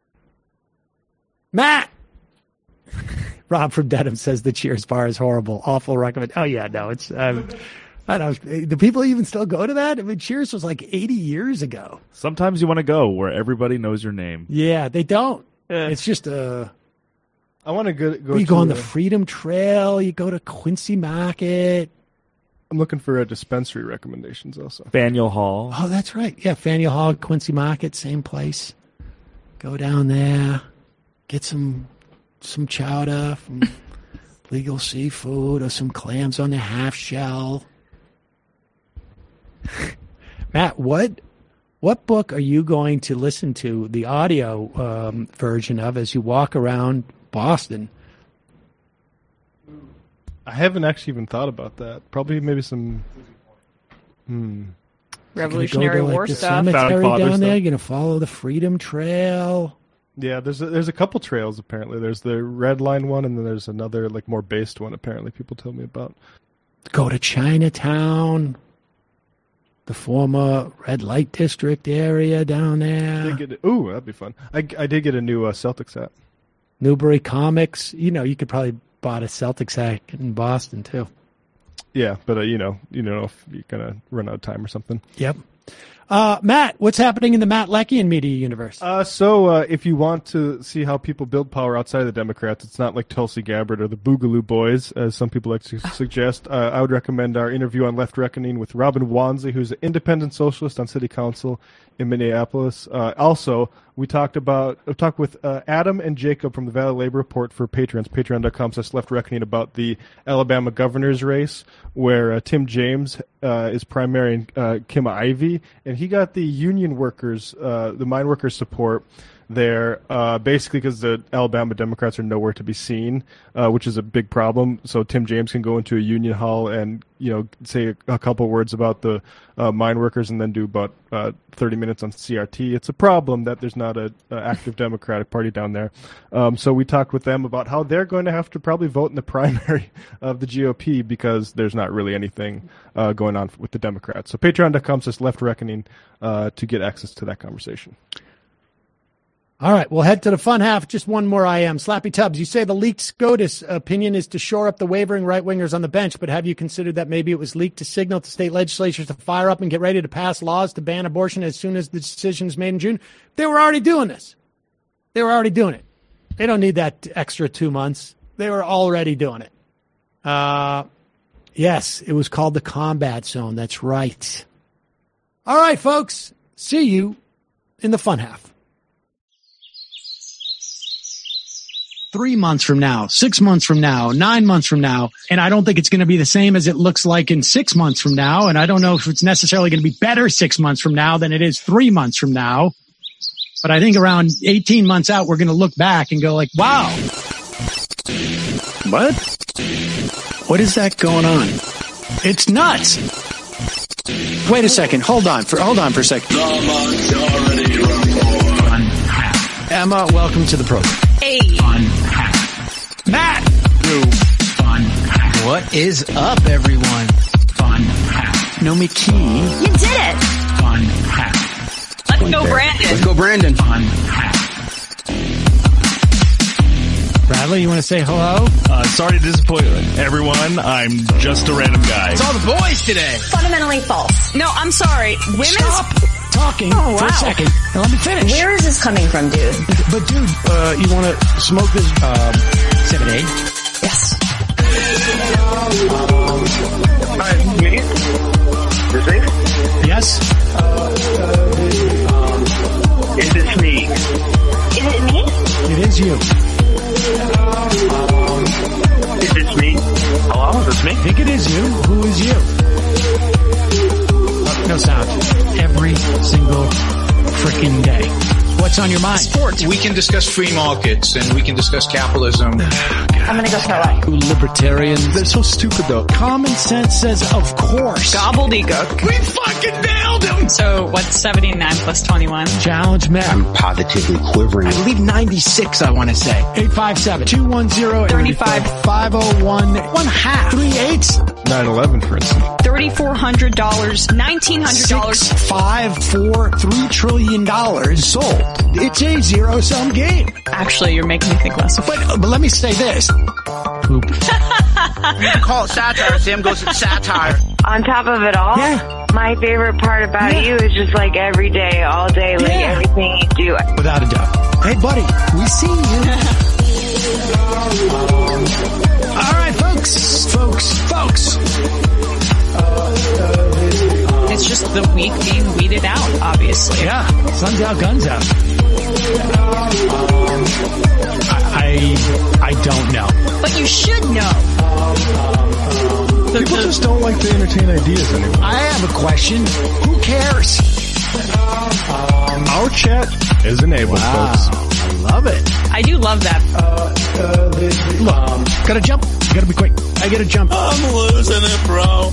Matt! Rob from Dedham says the Cheers bar is horrible. Awful recommend. Oh, yeah, no, it's... Um, I don't know. Do people even still go to that? I mean, Cheers was like eighty years ago. Sometimes you want to go where everybody knows your name. Yeah, they don't. Yeah. It's just a... I want to go. go you to go on the a- Freedom Trail. You go to Quincy Market. I'm looking for uh, dispensary recommendations also. Faneuil Hall. Oh, that's right. Yeah, Faneuil Hall, Quincy Market, same place. Go down there, get some some chowder from Legal Seafood or some clams on the half shell. Matt, what what book are you going to listen to the audio um, version of as you walk around Boston? I haven't actually even thought about that. Probably maybe some. Hmm. Revolutionary Go to, like, War the stuff. cemetery Found father down there. stuff. You're gonna follow the Freedom Trail. Yeah, there's a, there's a couple trails apparently. There's the Red Line one, and then there's another like more based one. Apparently, people tell me about. Go to Chinatown, the former red light district area down I there. did get, ooh, that'd be fun. I, I did get a new uh, Celtics hat. Newbury Comics. You know, you could probably bought a Celtics hat in Boston too. Yeah, but uh, you know, you know if you're gonna run out of time or something. Yep. Uh, Matt, what's happening in the Matt Leckian media universe? Uh, so uh, if you want to see how people build power outside of the Democrats, it's not like Tulsi Gabbard or the Boogaloo Boys, as some people like to suggest. Uh, I would recommend our interview on Left Reckoning with Robin Wansley, who's an independent socialist on city council in Minneapolis. Uh, also, we talked about we talked with uh, Adam and Jacob from the Valley Labor Report for patrons, patreon dot com slash Left Reckoning, about the Alabama governor's race, where uh, Tim James uh, is primary and uh, Kim Ivey, and he got the union workers, uh, the mine workers support there, uh, basically because the Alabama Democrats are nowhere to be seen, uh, which is a big problem. So Tim James can go into a union hall and, you know, say a, a couple words about the uh, mine workers and then do about uh, thirty minutes on C R T. It's a problem that there's not an active Democratic Party down there. Um, so we talked with them about how they're going to have to probably vote in the primary of the G O P because there's not really anything uh, going on with the Democrats. So patreon.com says Left Reckoning uh, to get access to that conversation. All right, we'll head to the fun half. Just one more I am. Slappy Tubbs, you say the leaked SCOTUS opinion is to shore up the wavering right-wingers on the bench, but have you considered that maybe it was leaked to signal to state legislatures to fire up and get ready to pass laws to ban abortion as soon as the decision is made in June? They were already doing this. They were already doing it. They don't need that extra two months. They were already doing it. Uh, yes, it was called the combat zone. That's right. All right, folks. See you in the fun half. Three months from now, six months from now, nine months from now, and I don't think it's going to be the same as it looks like in six months from now, and I don't know if it's necessarily going to be better six months from now than it is three months from now, but I think around eighteen months out, we're going to look back and go like, wow. What? What is that going on? It's nuts. Wait a second. Hold on for, hold on for a second. Emma, welcome to the program. Hey. Fun. Matt. Drew. Fun. What is up, everyone? Fun. Nomi Key. You did it. Fun. Let's go, Brandon. Let's go, Brandon. Fun. Bradley, you want to say hello? Uh, sorry to disappoint everyone. I'm just a random guy. It's all the boys today. Fundamentally false. No, I'm sorry. Women's... Stop talking Oh, for wow. a second and let me finish. Where is this coming from, dude? But dude, uh, you want to smoke this? Um, seven eight. Yes. Hi, me? Is it? Yes. Is this me? Is it me? It is you. Is this me? Hello, is this me? I think it is you. Who is you? Oh, no sound. Every single freaking day. What's on your mind? Sports. We can discuss free markets and we can discuss capitalism. I'm gonna go Starlight. Libertarians. They're so stupid though. Common sense says, of course. Gobbledygook. We fucking nailed him. So what's seventy-nine plus twenty-one? Challenge Matt. I'm positively quivering. I believe ninety-six, I want to say. eight five seven, two one zero, thirty-five. five oh one, one half. Three eights. nine eleven, for instance. thirty-four hundred dollars, nineteen hundred dollars. Six, five, four, three trillion dollars sold. It's a zero-sum game. Actually, you're making me think less of it. But, but let me say this. Poop. You can call it satire. Sam goes, it's satire. On top of it all, Yeah. my favorite part about Yeah. you is just like every day, all day, like Yeah. everything you do. Without a doubt. Hey, buddy, we see you. All right, folks, folks, folks. It's just the weak being weeded out, obviously. Yeah, sun's out, guns out. I, I, I don't know. But you should know. The, People the, just don't like to entertain ideas anymore. I have a question. Who cares? Our chat is enabled, folks. I love it. I do love that. Look, gotta jump. Gotta be quick. I gotta jump. I'm losing it, bro.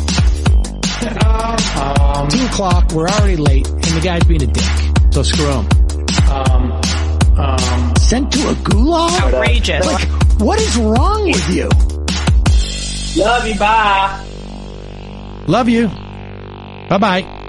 Two o'clock. We're already late, and the guy's being a dick. So screw him. Um, um, sent to a gulag? Outrageous. Like, what is wrong with you? Love you, bye. Love you. Bye bye.